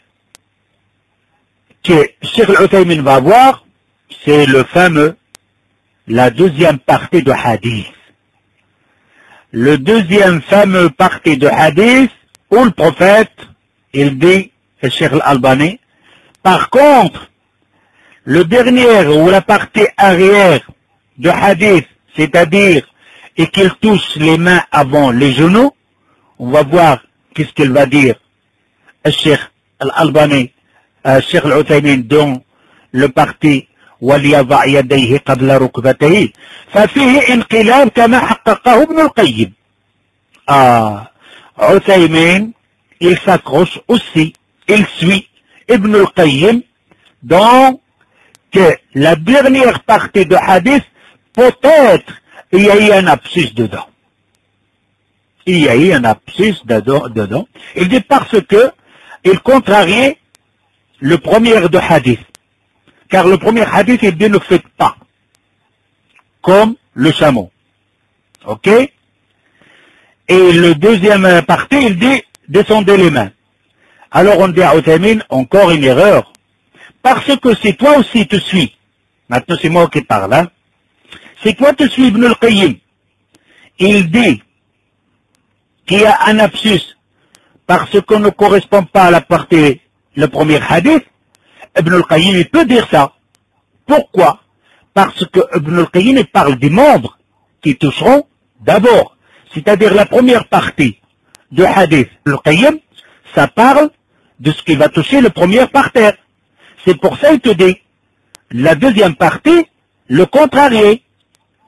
que Cheikh Al-Uthaymin va avoir, c'est le fameux, la deuxième partie de hadith. Le deuxième fameux partie de hadith, où le prophète, il dit, le Cheikh Al-Albani, par contre, le dernier ou la partie arrière de hadith, c'est-à-dire, et qu'il touche les mains avant les genoux, on va voir qu'est-ce qu'il va dire le Cheikh Al-Albani, le Cheikh Al-Uthaymin dans le parti وَلْيَضَعْ يَدَيْهِ قَبْلَ رُكْبَتَيْهِ فَفِيهِ انقلاب كما حققه ابن القيم. Ah, Uthaymin, il s'accroche aussi, il suit Ibn al-Qayyim dans que la dernière partie de hadith, peut-être il y a eu un abscisse dedans. Il y a eu un abscisse dedans. dedans. Il dit parce que il contrarie le premier de hadith. Car le premier hadith, il dit ne faites pas comme le chameau. Ok? Et le deuxième partie, il dit descendez les mains. Alors on dit à Uthaymin, encore une erreur. Parce que si toi aussi tu suis, maintenant c'est moi qui parle, hein, si toi tu suis Ibn al-Qayyim, il dit qu'il y a un abscisse parce qu'on ne correspond pas à la partie, le premier hadith, Ibn al-Qayyim il peut dire ça. Pourquoi? Parce que Ibn al-Qayyim il parle des membres qui toucheront d'abord. C'est-à-dire la première partie de hadith, al-Qayyim, ça parle de ce qui va toucher le premier par terre. C'est pour ça qu'il te dit, la deuxième partie, le contrarié.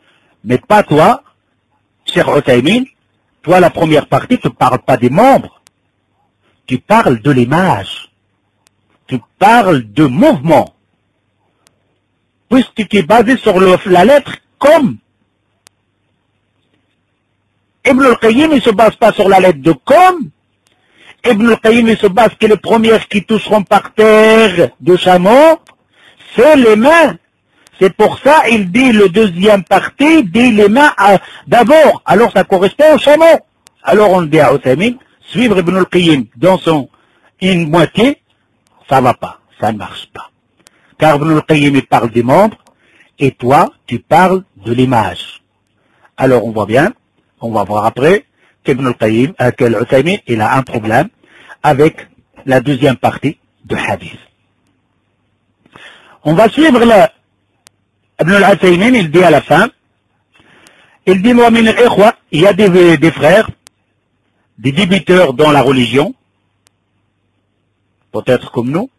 Mais pas toi, cher Uthaymin, toi la première partie, tu ne parles pas des membres, tu parles de l'image, tu parles de mouvement, puisque tu es basé sur le, la lettre comme. Ibn al-Qayyim ne se base pas sur la lettre de comme, Ibn al-Qayyim se base que les premières qui toucheront par terre de chameau, c'est les mains. C'est pour ça il dit le deuxième partie, dit les mains d'abord. Alors ça correspond au chameau. Alors on dit à Uthaymin, suivre Ibn al-Qayyim dans son une moitié, ça va pas, ça ne marche pas. Car Ibn al-Qayyim parle des membres, et toi, tu parles de l'image. Alors on voit bien, on va voir après, qu'Ibn al-Qayyim, euh, que l'Uthaymin, il a un problème avec la deuxième partie de hadith. On va suivre le Ibn al-Uthaymin, il dit à la fin, il dit, moi, il y a des, des frères, des débiteurs dans la religion, peut-être comme nous,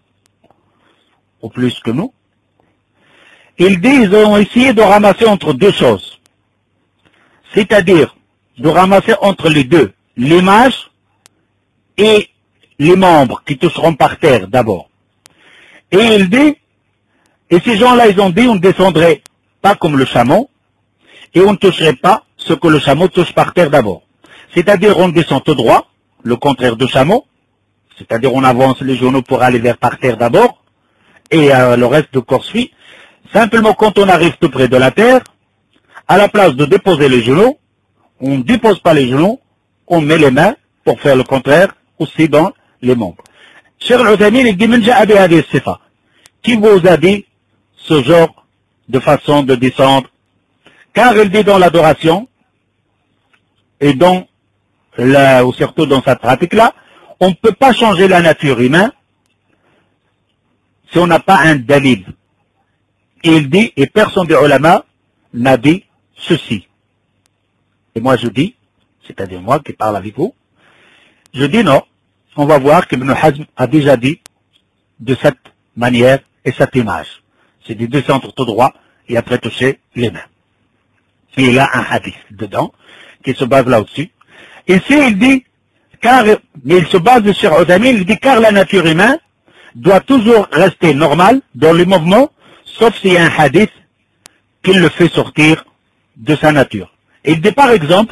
ou plus que nous. Ils disent, ils ont essayé de ramasser entre deux choses. C'est-à-dire, de ramasser entre les deux, l'image et les membres qui toucheront par terre d'abord. Et il dit, et ces gens-là, ils ont dit, on ne descendrait pas comme le chameau, et on ne toucherait pas ce que le chameau touche par terre d'abord. C'est-à-dire, on descend tout droit, le contraire du chameau, c'est-à-dire, on avance les genoux pour aller vers par terre d'abord, et euh, le reste du corps suit. Simplement, quand on arrive tout près de la terre, à la place de déposer les genoux, on ne dépose pas les genoux, on met les mains pour faire le contraire, aussi dans les membres. Cheikh Al-Uthaymin, il dit, Menja abi hadi sifa. Qui vous a dit ce genre de façon de descendre? Car il dit dans l'adoration, et dans la, ou surtout dans cette pratique-là, on ne peut pas changer la nature humaine si on n'a pas un dalil. Et il dit, et personne des ulama n'a dit ceci. Et moi je dis, c'est-à-dire moi qui parle avec vous, je dis non, on va voir qu'Ibn Hazm a déjà dit de cette manière et cette image. C'est de descendre tout droit et après toucher les mains. Et il a un hadith dedans qui se base là-dessus. Ici il dit, car, mais il se base sur Uthaymin, il dit car la nature humaine doit toujours rester normale dans les mouvements, sauf s'il y a un hadith qui le fait sortir de sa nature. Et il dit par exemple,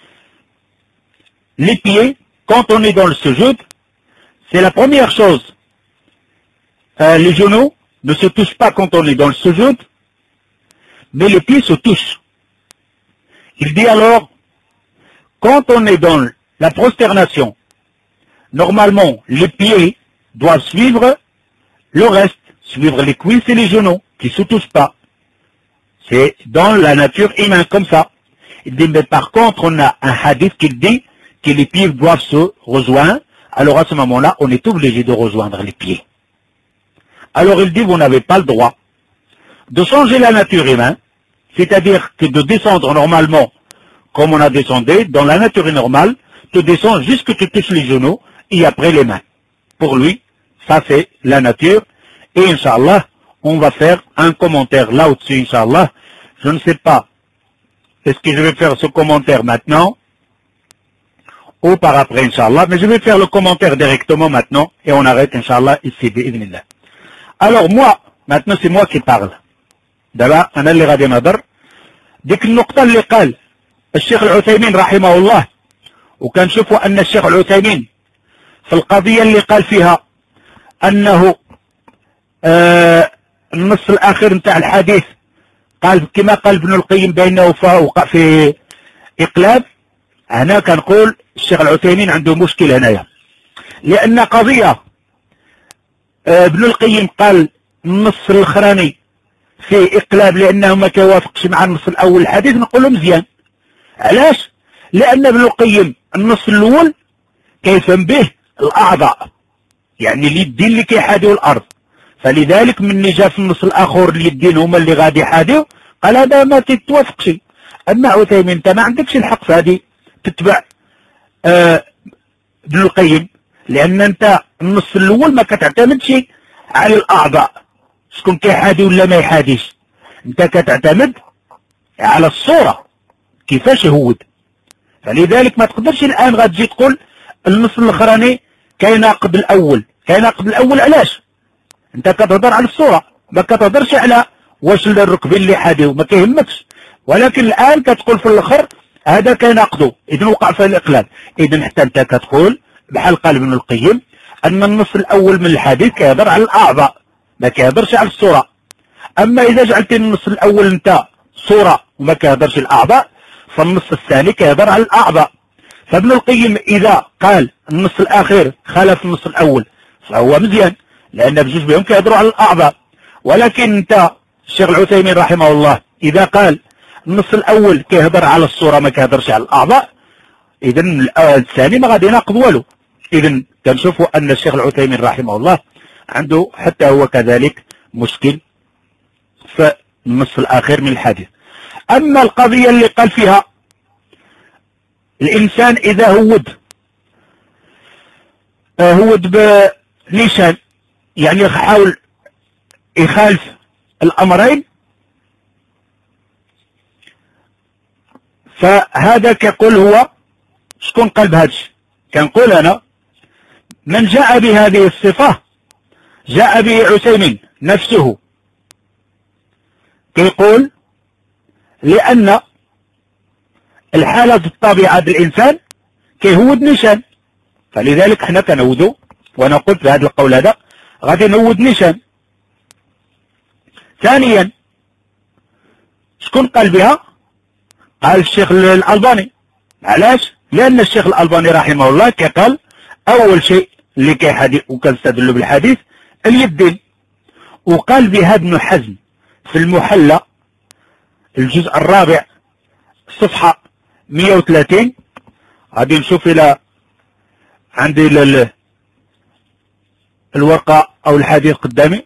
les pieds, quand on est dans le sujoud, c'est la première chose. Euh, les genoux ne se touchent pas quand on est dans le sujoud, mais les pieds se touchent. Il dit alors, quand on est dans la prosternation, normalement, les pieds doivent suivre le reste, suivre les cuisses et les genoux, qui ne se touchent pas. C'est dans la nature humaine comme ça. Il dit, mais par contre, on a un hadith qui dit que les pieds doivent se rejoindre. Alors à ce moment-là, on est obligé de rejoindre les pieds. Alors il dit, vous n'avez pas le droit de changer la nature humaine, c'est-à-dire que de descendre normalement, comme on a descendu, dans la nature normale, tu descends jusqu'à ce que tu touches les genoux et après les mains. Pour lui, ça c'est la nature. Et Inch'Allah, on va faire un commentaire là au-dessus, Inch'Allah. Je ne sais pas, est-ce que je vais faire ce commentaire maintenant ou par après, Inch'Allah, mais je vais faire le commentaire directement maintenant et on arrête, Inch'Allah, ici, bi'idhnillah. Alors moi, maintenant c'est moi qui parle. D'abord, أنا اللي غادي نهضر. ديك النقطة اللي قال الشيخ العثيمين رحمه الله، وكنشوفوا أن الشيخ العثيمين في القضية اللي قال فيها أنه آه النص الأخير نتاع الحديث قال كما قال ابن القيم بأنه وقع في إقلاب. هنا كنقول الشيخ العثيمين عنده مشكل هنايا، لأن قضية آه ابن القيم قال النص الأخراني في إقلاب لأنه ما توافقش مع النص الأول الحديث، نقول له مزيان. علاش؟ لأن ابن القيم النص الأول كيفهم به الأعضاء، يعني اليدين اللي كيحاديو الأرض، فلذلك من جا في النص الآخر اليدين هما اللي غادي يحاديو، قال هذا ما تتوافقش. أما عثيمين أنت ما عندكش الحق في هذه تتبع آه ابن القيم، لأن أنت النص الأول ما كتعتمدش على الأعضاء، شكون كيحادي ولا ما يحاديش، أنت كتعتمد على الصورة كيفاش يهود. فلذلك ما تقدرش الآن غتجي تقول النص الأخراني كيناقض الأول. كيناقض الأول علاش؟ أنت كتهضر على الصورة، ما كتهضرش على واش الركبين اللي حاديو، ما كيهمكش. ولكن الآن كتقول في الآخر هذا كيناقضو، إذن وقع فيه الإقلال. إذن حتى أنت كتقول بحال قال ابن القيم أن النص الأول من الحديث كيهضر على الأعضاء، ما كيهضرش على الصورة. أما إذا جعلت النص الأول أنت صورة وما كيهضرش الأعضاء، فالنص الثاني كيهضر على الأعضاء. فابن القيم إذا قال النص الأخير خالف النص الأول فهو مزيان، لأن بجوج بهم كيهضروا على الأعضاء. ولكن أنت الشيخ العثيمين رحمه الله إذا قال النص الأول كيهضر على الصورة ما كيهضرش على الأعضاء، إذن الثاني ما غادي يناقض والو. إذن كنشوفوا أن الشيخ العثيمين رحمه الله عنده حتى هو كذلك مشكل في النص الأخير من الحديث. أما القضية اللي قال فيها الإنسان إذا هود هود بنيشان، يعني يحاول يخالف الأمرين، فهذا كيقول هو شكون قال بهادشي؟ كنقول أنا من جاء بهذه الصفة جاء به عثيمين نفسه، كيقول لأن الحالة الطبيعة بالإنسان كيهود نيشان، فلذلك حنا كنودو. وأنا قلت بهذا القول هذا غادي نود نيشان. ثانيا شكون قال بها؟ قال الشيخ الألباني. علاش؟ لأن الشيخ الألباني رحمه الله كيقال أول شيء اللي كيحدث وكنستدلوا بالحديث اليدين، وقال بها ابن حزم في المحلى الجزء الرابع صفحة مئة وثلاثين. غادي نشوف إلى عندي الورقة أو الحديث قدامي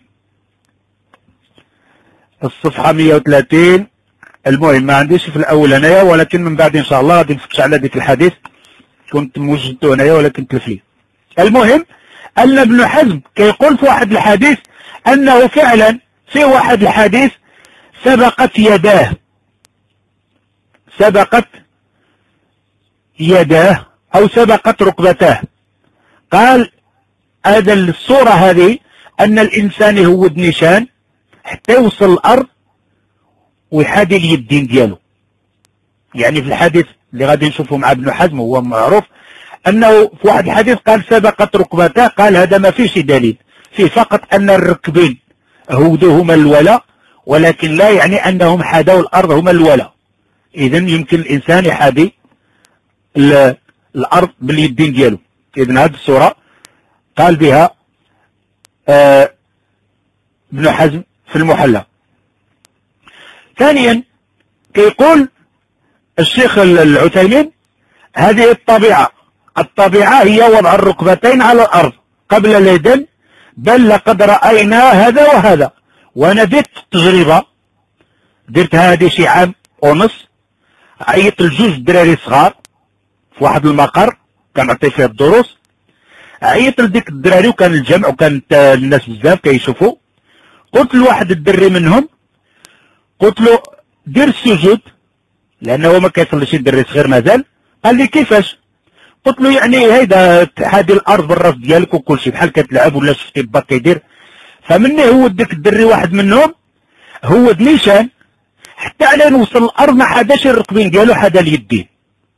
الصفحة مئة وثلاثين. المهم ما عنديش في الأول هنايا، ولكن من بعد إن شاء الله غادي نفتش على ديك الحديث، كنت موجدته هنايا ولكن تلف لي. المهم أن ابن حزم كيقول في واحد الحديث أنه فعلا في واحد الحديث سبقت يداه سبقت يداه أو سبقت ركبتاه. قال هذا الصورة هذه أن الإنسان يهود نيشان حتى يوصل الأرض ويحادي اليدين ديالو. يعني في الحديث اللي غادي نشوفه مع ابن حزم هو معروف أنه في واحد الحديث قال سبقت ركبتاه، قال هذا ما فيش دليل، فيه فقط أن الركبين هودوا هما الولا، ولكن لا يعني أنهم حادوا الأرض هما الولا. إذن يمكن الإنسان يحادي الأرض باليدين ديالو. إذن هذه الصورة قال بها آه ابن حزم في المحلى. ثانيا كيقول الشيخ العثيمين هذه الطبيعة الطبيعة هي وضع الركبتين على الأرض قبل اليدين، بل لقد رأينا هذا وهذا. وأنا درت تجربة درت هذه شي عام ونص، عيط لجوج دراري صغار في واحد المقر كنعطي فيه الدروس، عيط لديك الدراري وكان الجمع وكانت الناس بزاف كيشوفوا. قلت لواحد الدري منهم قلت له دير السجود لأنه ما كيصليش الدري صغير مازال. قال لي كيفاش؟ قلت له يعني هيدا تحادي الأرض بالراس ديالك وكل شيء بحال كتلعب ولا شفتي با كيدير. فمني هو ديك الدري واحد منهم هو نيشان حتى على نوصل الأرض ما حداش الركبين ديالو حدا اليدين،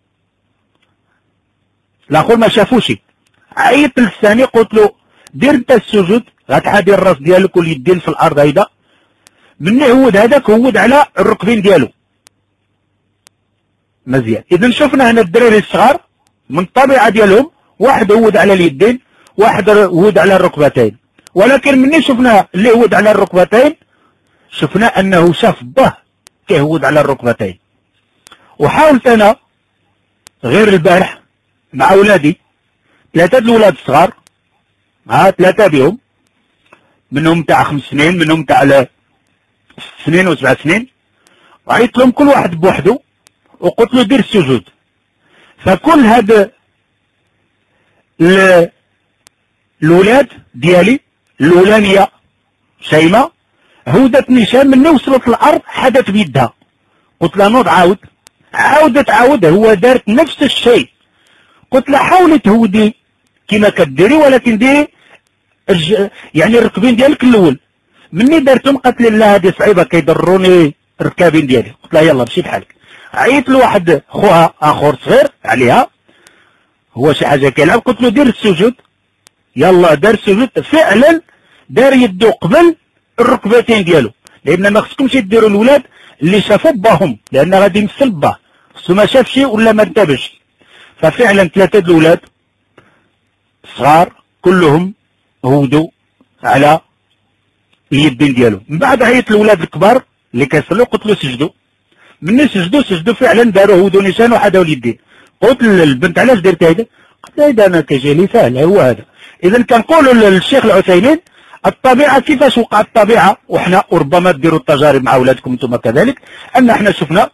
الآخر ما شافوش. عيط للثاني قلت له دير انت السجود غتحادي الراس ديالك واليدين في الأرض هيدا. مني هود هذاك هود على الركبين ديالو مزيان. إذا شفنا هنا الدراري الصغار من الطبيعة ديالهم واحد هود على اليدين واحد هود على الركبتين، ولكن مني شفنا اللي هود على الركبتين شفنا أنه شاف به كيهود على الركبتين. وحاولت أنا غير البارح مع أولادي ثلاثة الأولاد الصغار، ها ثلاثة بهم منهم تاع خمس سنين منهم تاع سنين وسبع سنين، وعيط لهم كل واحد بوحده وقلت له دير السجود. فكل هاد الولاد ديالي الأولانية شيماء هودت نيشان مني وصلت الأرض حدت بيدها قلت لها نوض عاود، عاودت عاود هو دارت نفس الشيء. قلت لها حاولي تهودي كما كديري ولكن ديري يعني الركبين ديالك الاول. مني دارتهم قالت لي لا هذه صعيبه كيضروني الركابين ديالي. قلت لها يلا مشي بحالك. عيط لواحد خوها اخر صغير عليها هو شي حاجه كيلعب، قلت له دير السجود. يلا دار السجود فعلا، دار يدو قبل الركبتين ديالو، لان ما خصكمش ديروا الاولاد اللي شافوا باهم لان غادي يمثل باه، خصو ما شافش ولا ما انتبهش. ففعلا ثلاثه د الاولاد صغار كلهم هودوا على اليدين ديالهم. من بعد عيط الاولاد الكبار اللي كيصلوا قلت له سجدوا. مني سجدوا سجدوا فعلا داروا هودوا نيشان وحداو اليدين. قلت للبنت علاش درت هذا؟ قلت لها اذا انا كيجي لي سهل هو هذا. اذا كنقولوا للشيخ العثيمين الطبيعه كيفاش وقعت الطبيعه، وحنا وربما ديروا التجارب مع اولادكم انتم كذلك، ان احنا شفنا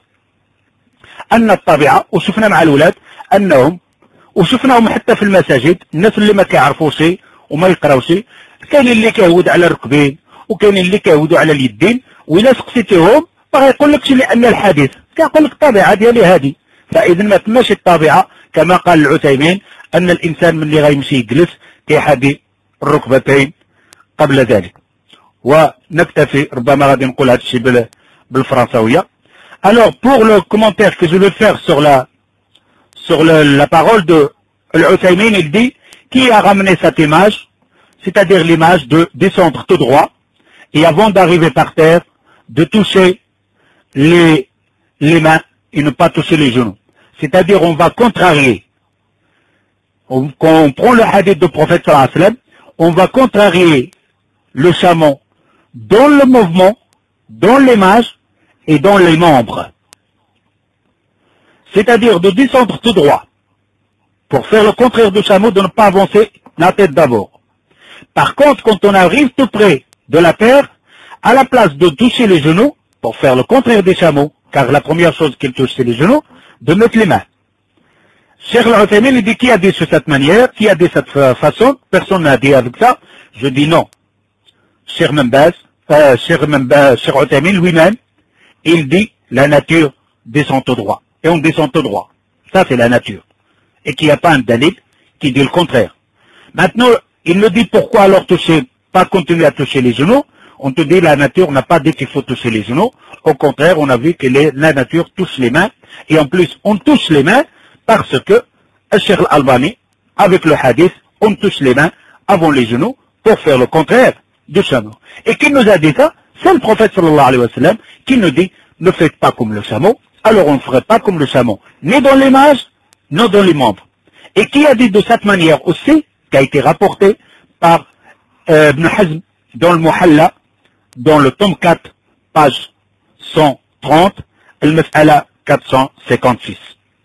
ان الطبيعه وشفنا مع الاولاد انهم وشفناهم حتى في المساجد الناس اللي ما كيعرفوش وما يقراوش كاين اللي كيهود على الركبين وكاين اللي كيهودوا على اليدين، واذا سقسيتيهم ما غايقول لكش لان الحديث كيقول لك الطبيعه ديالي هذه. فاذا ما تماش الطبيعه كما قال العثيمين ان الانسان ملي غيمشي يجلس كيحدي الركبتين قبل ذلك. ونكتفي ربما غادي نقول هذا الشيء بالفرنساويه. Alors pour le commentaire que je veux faire sur la sur le, la parole de Al-Uthaymin, il dit qui a ramené cette image, c'est-à-dire l'image de descendre tout droit et avant d'arriver par terre de toucher les les mains et ne pas toucher les genoux. C'est-à-dire on va contrarier. On, quand on prend le hadith du prophète sallallahu alayhi wa sallam, on va contrarier le chameau dans le mouvement, dans l'image et dans les membres. C'est-à-dire de descendre tout droit pour faire le contraire du chameau, de ne pas avancer la tête d'abord. Par contre, quand on arrive tout près de la terre, à la place de toucher les genoux, pour faire le contraire des chameaux, car la première chose qu'il touche c'est les genoux, de mettre les mains. Cheikh Al-Uthaymin dit qui a dit de cette manière, qui a dit de cette façon, personne n'a dit avec ça. Je dis non. Cheikh Membaz, euh, Cheikh Membaz, Cheikh Al-Uthaymin lui-même, il dit la nature descend tout droit. Et on descend tout droit. Ça c'est la nature. Et qu'il n'y a pas un dalil qui dit le contraire. Maintenant, il me dit pourquoi alors toucher, pas continuer à toucher les genoux. On te dit la nature n'a pas dit qu'il faut toucher les genoux. Au contraire, on a vu que les, la nature touche les mains. Et en plus, on touche les mains parce que Cheikh Al-Albani, avec le hadith, on touche les mains avant les genoux pour faire le contraire du chameau. Et qui nous a dit ça? C'est le prophète sallallahu alayhi wa sallam qui nous dit ne faites pas comme le chameau. Alors on ne ferait pas comme le chameau, ni dans l'image, ni dans les membres. Et qui a dit de cette manière aussi, qui a été rapporté par euh, Ibn Hazm dans le Muhalla, dans le tome quatre, page cent trente, Al-Mas'ala quatre cent cinquante-six.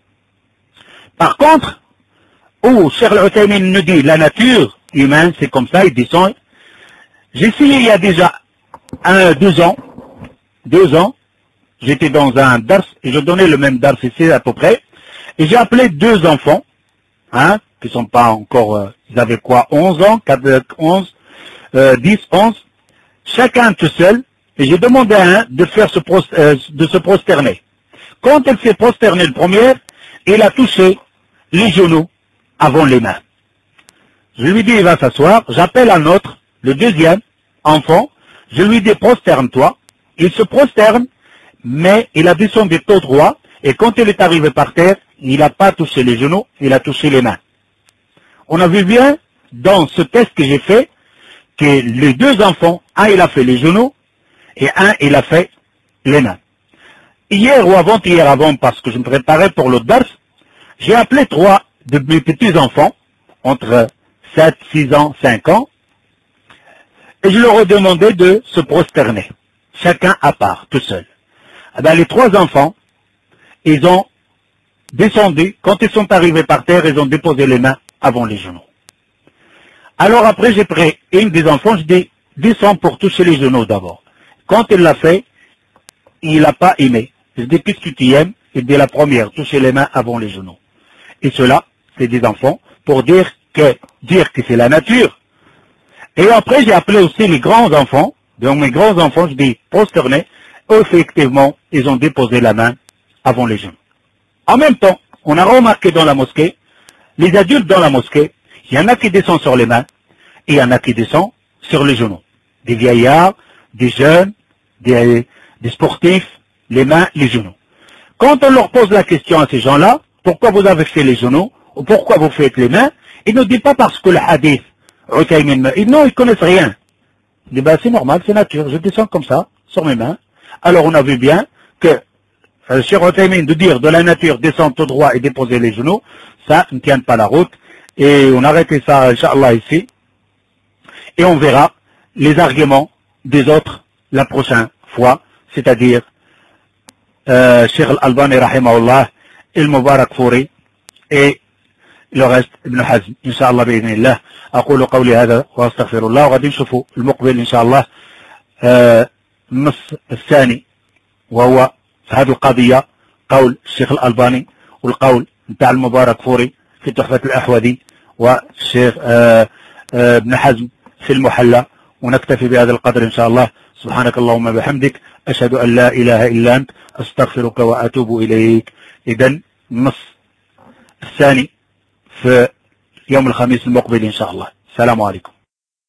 Par contre, où Cheikh Al-Uthaymin nous dit la nature humaine, c'est comme ça, il descend. J'ai essayé il y a déjà un, deux ans, deux ans, j'étais dans un dars et je donnais le même dars ici à peu près, et j'ai appelé deux enfants, hein, qui sont pas encore, euh, ils avaient quoi, onze ans, quatre, onze, euh, dix, onze, chacun tout seul, et j'ai demandé à un de faire se prost, euh, de se prosterner. Quand elle s'est prosternée le premier, il a touché les genoux avant les mains. Je lui dis il va s'asseoir, j'appelle un autre, le deuxième enfant, je lui dis prosterne-toi, il se prosterne, mais il a descendu tout droit, et quand il est arrivé par terre, il n'a pas touché les genoux, il a touché les mains. On a vu bien, dans ce test que j'ai fait, que les deux enfants, un il a fait les genoux, et un il a fait les mains. Hier ou avant-hier avant, parce que je me préparais pour le dars, j'ai appelé trois de mes petits-enfants, entre sept, six ans, cinq ans, et je leur ai demandé de se prosterner, chacun à part, tout seul. Eh bien, les trois enfants, ils ont descendu, quand ils sont arrivés par terre, ils ont déposé les mains avant les genoux. Alors après, j'ai pris une des enfants, je dis, descends pour toucher les genoux d'abord. Quand il l'a fait, il n'a pas aimé. Je dis, puisque tu aimes, il dit la première, toucher les mains avant les genoux. Et cela, c'est des enfants, pour dire que, dire que c'est la nature. Et après, j'ai appelé aussi les grands enfants, donc mes grands enfants, je dis, prosternez, effectivement, ils ont déposé la main avant les genoux. En même temps, on a remarqué dans la mosquée, les adultes dans la mosquée, il y en a qui descendent sur les mains, et il y en a qui descendent sur les genoux. Des vieillards, des jeunes, des, des sportifs, les mains, les genoux. Quand on leur pose la question à ces gens-là, pourquoi vous avez fait les genoux, ou pourquoi vous faites les mains, ils ne disent pas parce que le hadith, non, ils connaissent rien. Ils disent, ben, c'est normal, c'est nature, je descends comme ça, sur mes mains. Alors on a vu bien que, euh, Cheikh Uthaymin, de dire de la nature, descendre tout droit et déposer les genoux, ça ne tient pas la route. Et on a arrêté ça, Inch'Allah, ici. Et on verra les arguments des autres la prochaine fois, c'est-à-dire euh, Cheikh Al-Albani, rahimahullah, et le Mubarak Fouri, et le reste, Ibn Hazm, Inch'Allah, bi'idhnillah. أقول قولي هذا وأستغفر الله وغادي نشوفوا المقبل إن شاء الله النص الثاني وهو في هذه القضية قول الشيخ الألباني والقول نتاع المبارك فوري في تحفة الأحوذي والشيخ ابن حزم في المحلى ونكتفي بهذا القدر إن شاء الله. سبحانك اللهم بحمدك أشهد أن لا إله إلا أنت أستغفرك وأتوب إليك. إذن النص الثاني في يوم الخميس المقبل إن شاء الله. السلام عليكم.